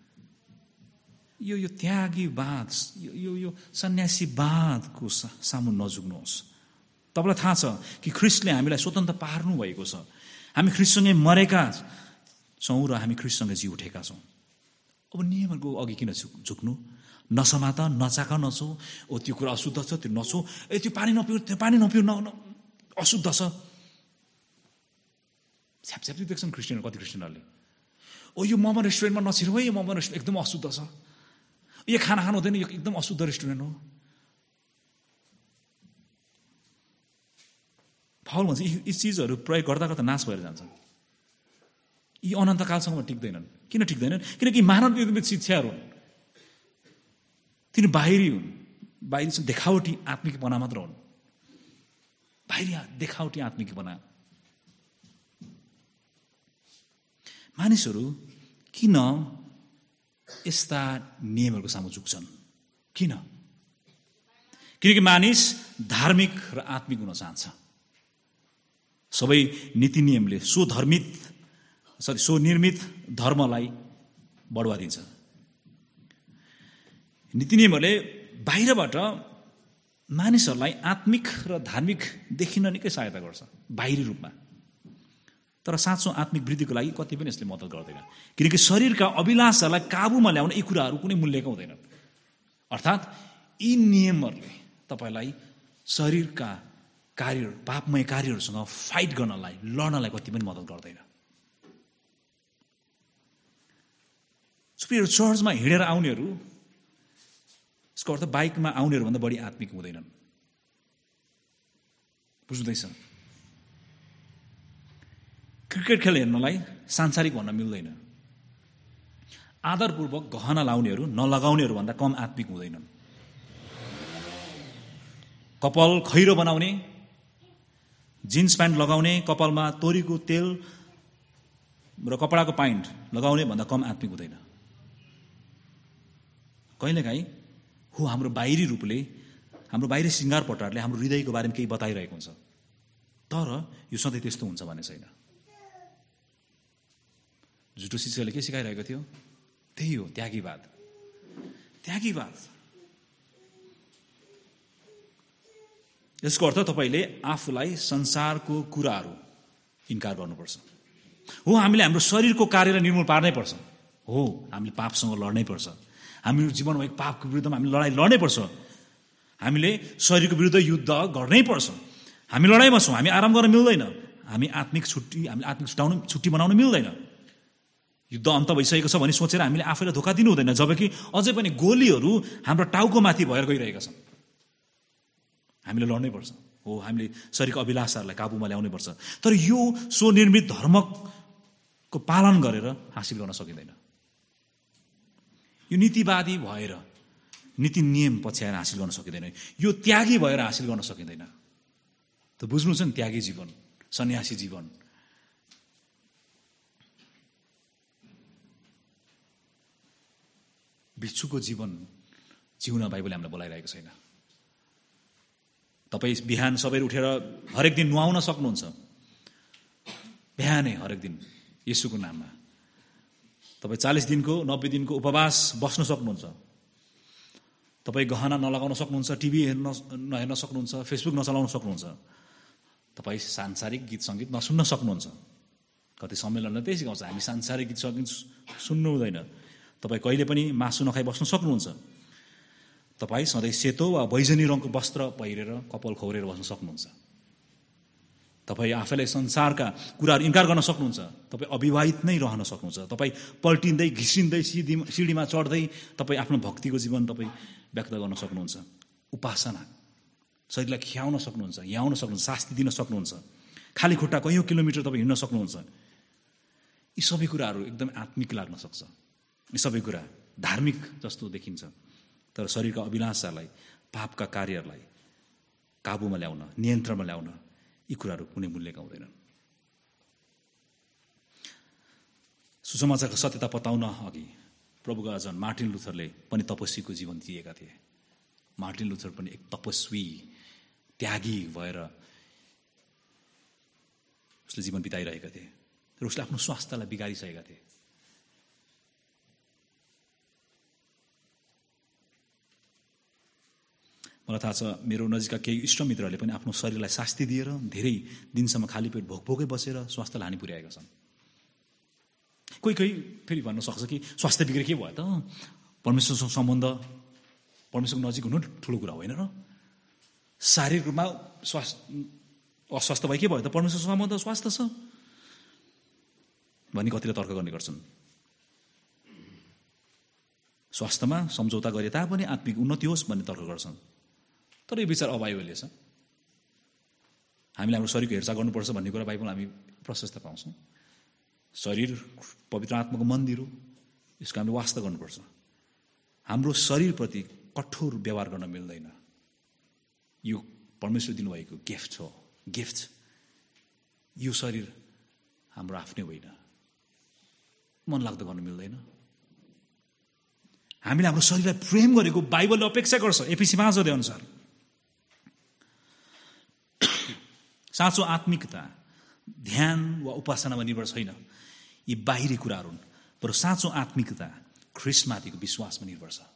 यो यो त्यागीवाद, यो यो यो सन्यासीवादको सामु नझुक्नुहोस्। तपाईँलाई थाहा छ कि ख्रीष्टले हामीलाई स्वतन्त्र पार्नु भएको छ। हामी ख्रीष्टसँगै मरेका छौँ र हामी ख्रीष्टसँगै जी उठेका छौँ। अब नियमहरूको अघि किन झुक्नु? नसमात, नचाख, नछौ, ओ त्यो कुरा अशुद्ध छ, त्यो नछौ, ए त्यो पानी नपिउ, त्यो पानी नपिउ, न अशुद्ध छ। छ्यापछ्याप्ती देख्छन् क्रिस्चियनहरू, कति क्रिस्चियनहरूले, ओ यो मोमो रेस्टुरेन्टमा नछिरौँ है, यो मोमो रेस्टुरेन्ट एकदम अशुद्ध छ, यो खाना खानु हुँदैन, यो एकदम अशुद्ध रेस्टुरेन्ट हो। पावल भन्छ यी चिजहरू प्रयोग गर्दा गर्दा नाश भएर जान्छन्। यी अनन्तकालसम्म टिक्दैनन्। किन टिक्दैनन्? किनकि मानव निर्मित शिक्षाहरू हुन्। तिनी बाहिरी हुन्, बाहिरी चाहिँ देखावटी आत्मिकपना मात्र हुन्। बाहिरी देखावटी आत्मिकपना। मानिसहरू किन यस्ता नियमहरूको सामु झुक्छन्? किन? किनकि मानिस धार्मिक र आत्मिक हुन चाहन्छ। सबै नीति नियमले स्वधर्मित सरी स्वनिर्मित धर्मलाई बढुवा दिन्छ। नीति नियमहरूले बाहिरबाट मानिसहरूलाई आत्मिक र धार्मिक देखिन निकै सहायता गर्छ बाहिरी रूपमा। तर साँचो आत्मिक वृद्धिको लागि कति पनि यसले मद्दत गर्दैन। किनकि शरीरका अभिलाषालाई काबुमा ल्याउन यी कुराहरू कुनै मूल्यका हुँदैनन्। अर्थात् यी नियमहरूले तपाईँलाई शरीरका कार्यहरू, पापमय कार्यहरूसँग फाइट गर्नलाई, लड्नलाई कति पनि मद्दत गर्दैन। प्रियहरू, चर्चमा हिँडेर आउनेहरू, यसको अर्थ बाइकमा आउनेहरूभन्दा बढी आत्मिक हुँदैनन्। बुझ्दैछ? क्रिकेट खेल हेर्नलाई सांसारिक भन्न मिल्दैन। आदरपूर्वक गहना लाउनेहरू नलगाउनेहरू भन्दा कम आत्मिक हुँदैनन्। कपाल खैरो बनाउने, जिन्स प्यान्ट लगाउने, कपालमा तोरीको तेल र कपडाको पाइन्ट लगाउने भन्दा कम आत्मिक हुँदैन। कहिलेकाहीँ हो हाम्रो बाहिरी रूपले, हाम्रो बाहिरी श्रृङ्गार पटारले हाम्रो हृदयको बारेमा केही बताइरहेको हुन्छ, तर यो सधैँ त्यस्तो हुन्छ भन्ने छैन। झुटो शिक्षकले के सिकाइरहेको थियो? त्यही हो, त्यागीवाद। त्यागीवाद। यसको अर्थ तपाईँले आफूलाई संसारको कुराहरू इन्कार गर्नुपर्छ। हो, हामीले हाम्रो शरीरको कार्यलाई निर्मूल पार्नै पर्छ। हो, हामीले पापसँग लड्नै पर्छ। हाम्रो जीवनमा एक पापको विरुद्धमा हामीले लडाइँ लड्नै पर्छ। हामीले शरीरको विरुद्ध युद्ध गर्नै पर्छ। हामी लडाइँमा छौँ, हामी आराम गर्न मिल्दैन। हामी आत्मिक छुट्टी हामीले आत्मिक छुट्याउनु छुट्टी बनाउनु मिल्दैन। युद्ध अन्त भइसकेको छ भने सोचेर हामीले आफैलाई धोका दिनु हुँदैन, जबकि अझै पनि गोलीहरू हाम्रो टाउको माथि भएर गइरहेका छन्। हामीले लड्नै पर्छ। हो, हामीले शरीरको अभिलाषाहरूलाई काबुमा ल्याउनै पर्छ। तर यो स्वनिर्मित धर्मको पालन गरेर हासिल गर्न सकिँदैन। यो नीतिवादी भएर, नीति नियम पछ्याएर हासिल गर्न सकिँदैन। यो त्यागी भएर हासिल गर्न सकिँदैन। त बुझ्नुहुन्छ नि, त्यागी जीवन, सन्यासी जीवन। भिक्षुको जीवन जिउन बाइबलले हामीलाई बोलाइरहेको छैन। तपाईँ बिहान सबैले उठेर हरेक दिन नुहाउन सक्नुहुन्छ, बिहानै हरेक दिन येशूको नाममा। तपाईँ चालिस दिनको नब्बे दिनको उपवास बस्न सक्नुहुन्छ। तपाईँ गहना नलगाउन सक्नुहुन्छ, टिभी हेर्न नहेर्न सक्नुहुन्छ, फेसबुक नचलाउन सक्नुहुन्छ। तपाईँ सांसारिक गीत सङ्गीत नसुन्न सक्नुहुन्छ। कति सम्मेलनले त्यही सिकाउँछ, हामी सांसारिक गीत सङ्गीत सुन्नु हुँदैन। तपाईँ कहिले पनि मासु नखाइ बस्न सक्नुहुन्छ। तपाईँ सधैँ सेतो वा बैजनी रङको वस्त्र पहिरेर कपाल खौरेर बस्न सक्नुहुन्छ। तपाईँ आफैलाई संसारका कुराहरू इन्कार गर्न सक्नुहुन्छ। तपाईँ अविवाहित नै रहन सक्नुहुन्छ। तपाईँ पल्टिँदै घिसिँदै सिडी सिडीमा चढ्दै तपाईँ आफ्नो भक्तिको जीवन तपाईँ व्यक्त गर्न सक्नुहुन्छ। उपासना, शरीरलाई खियाउन सक्नुहुन्छ, याउन सक्नुहुन्छ, शास्ति दिन सक्नुहुन्छ। खाली खुट्टा कैयौँ किलोमिटर तपाईँ हिँड्न सक्नुहुन्छ। यी सबै कुराहरू एकदम आत्मिक लाग्न सक्छ। यी सबै कुरा धार्मिक जस्तो देखिन्छ, तर शरीरका अभिलाषालाई, पापका कार्यहरूलाई काबुमा ल्याउन, नियन्त्रणमा ल्याउन यी कुराहरू कुनै मूल्यका हुँदैनन्। सुसमाचारको सत्यता बताउन अघि प्रभुका अजन मार्टिन लुथरले पनि तपस्वीको जीवन दिएका थिए। मार्टिन लुथर पनि एक तपस्वी, त्यागी भएर उसले जीवन बिताइरहेका थिए, र उसले आफ्नो स्वास्थ्यलाई बिगारिसकेका थिए। मलाई थाहा छ, मेरो नजिकका केही इष्टमित्रहरूले पनि आफ्नो शरीरलाई शास्ति दिएर धेरै दिनसम्म खाली पेट भोक भोकै बसेर स्वास्थ्यलाई हानि पुर्याएका छन्। कोही कोही फेरि भन्न सक्छ कि स्वास्थ्य बिग्रे के भयो त, परमेश्वरसँग सम्बन्ध, परमेश्वरको नजिक हुनु ठुलो कुरा होइन र? शारीरिक रूपमा स्वास्थ्य अस्वस्थ भए के भयो त, परमेश्वरसँग सम्बन्ध स्वास्थ्य छ भनी कतिले तर्क गर्ने गर्छन्। स्वास्थ्यमा सम्झौता गरे तापनि आत्मिक उन्नति होस् भन्ने तर्क गर्छन्। तर यो विचार अबाइबलीय छ। हामीले हाम्रो शरीरको हेरचाह गर्नुपर्छ भन्ने कुरा बाइबलमा हामी प्रशस्त पाउँछौँ। शरीर पवित्र आत्माको मन्दिर हो, यसको हामीले वास्ता गर्नुपर्छ। हाम्रो शरीरप्रति कठोर व्यवहार गर्न मिल्दैन। यो परमेश्वर दिनुभएको गिफ्ट हो, गिफ्ट। यो शरीर हाम्रो आफ्नै होइन, मन लाग्दो गर्न मिल्दैन। हामीले हाम्रो शरीरलाई प्रेम गरेको बाइबलले अपेक्षा गर्छ। एफिसी पाँच अध्याय अनुसार साँचो आत्मिकता ध्यान वा उपासनामा निर्भर छैन, यी बाहिरी कुराहरू हुन्, तर साँचो आत्मिकता ख्रिस्टमाथिको विश्वासमा निर्भर छ।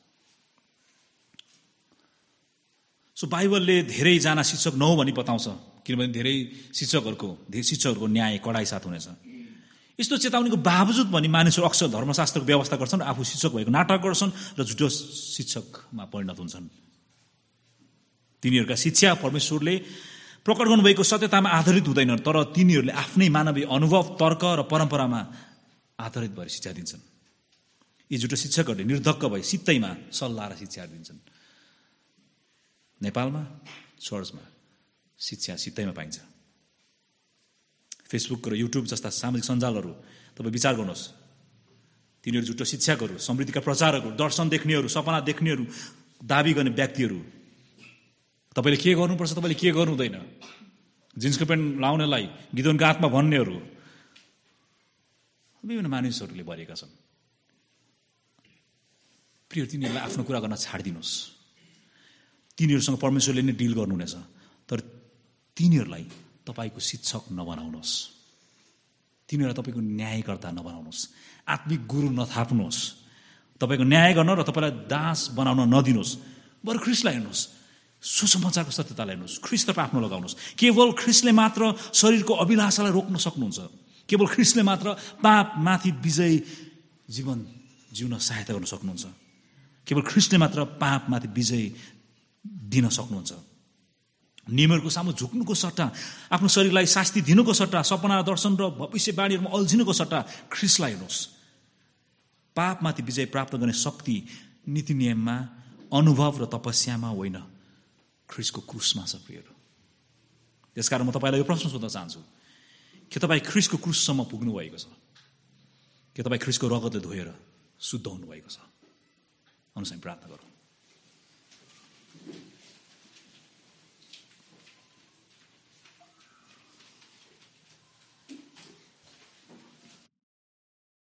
सो बाइबलले धेरैजना शिक्षक नहो भनी बताउँछ, किनभने धेरै शिक्षकहरूको धेरै शिक्षकहरूको न्याय कडाइ साथ हुनेछ। यस्तो चेतावनीको बावजुद पनि मानिसहरू अक्सर धर्मशास्त्रको व्यवस्था गर्छन् र आफू शिक्षक भएको नाटक गर्छन् र झुटो शिक्षकमा परिणत हुन्छन्। तिनीहरूका शिक्षा परमेश्वरले प्रकट गर्नुभएको सत्यतामा आधारित हुँदैन, तर तिनीहरूले आफ्नै मानवीय अनुभव, तर्क र परम्परामा आधारित भएर शिक्षा दिन्छन्। यी झुटो शिक्षकहरूले निर्धक्क भई सित्तैमा सल्लाह र शिक्षा दिन्छन्। नेपालमा चर्चमा शिक्षा सित्तैमा पाइन्छ। फेसबुक र युट्युब जस्ता सामाजिक सञ्जालहरू तपाईँ विचार गर्नुहोस्, तिनीहरू झुटो शिक्षकहरू, समृद्धिका प्रचारकहरू, दर्शन देख्नेहरू, सपना देख्नेहरू, दाबी गर्ने व्यक्तिहरू, तपाईँले के गर्नुपर्छ, तपाईँले के गर्नु हुँदैन, जिन्सको प्यान्ट लाउनेलाई गिदोनको आत्मा भन्नेहरू, विभिन्न मानिसहरूले भरिएका छन्। प्रिय, तिनीहरूलाई आफ्नो कुरा गर्न छाडिदिनुहोस्। तिनीहरूसँग परमेश्वरले नै डिल गर्नुहुनेछ, तर तिनीहरूलाई तपाईँको शिक्षक नबनाउनुहोस्, तिनीहरूलाई तपाईँको न्यायकर्ता नबनाउनुहोस्, आत्मिक गुरु नथाप्नुहोस्, तपाईँको न्याय गर्न र तपाईँलाई दास बनाउन नदिनुहोस्। बरु ख्रिस्टलाई हेर्नुहोस्, सुसमाचारको सत्यतालाई हेर्नुहोस्, ख्रिस्टतर्फ आफ्नो लगाउनुहोस्। केवल ख्रिस्टले मात्र शरीरको अभिलाषालाई रोक्न सक्नुहुन्छ। केवल ख्रिस्टले मात्र पापमाथि विजयी जीवन जिउन सहायता गर्न सक्नुहुन्छ। केवल ख्रिस्टले मात्र पापमाथि विजय दिन सक्नुहुन्छ। नियमहरूको सामु झुक्नुको सट्टा, आफ्नो शरीरलाई शास्ति दिनुको सट्टा, सपना, दर्शन र भविष्यवाणीहरूमा अल्झिनुको सट्टा ख्रिस्टलाई हेर्नुहोस्। पापमाथि विजय प्राप्त गर्ने शक्ति नीति नियममा, अनुभव र तपस्यामा होइन, ख्रिस्टको क्रुसमा छ। प्रियहरू, त्यसकारण म तपाईँलाई यो प्रश्न सोध्न चाहन्छु, के तपाईँ ख्रिस्टको क्रुससम्म पुग्नु भएको छ? के तपाईँ ख्रिस्टको रगतले धोएर शुद्ध हुनुभएको छ? आउनुहोस् हामी प्रार्थना गरौँ।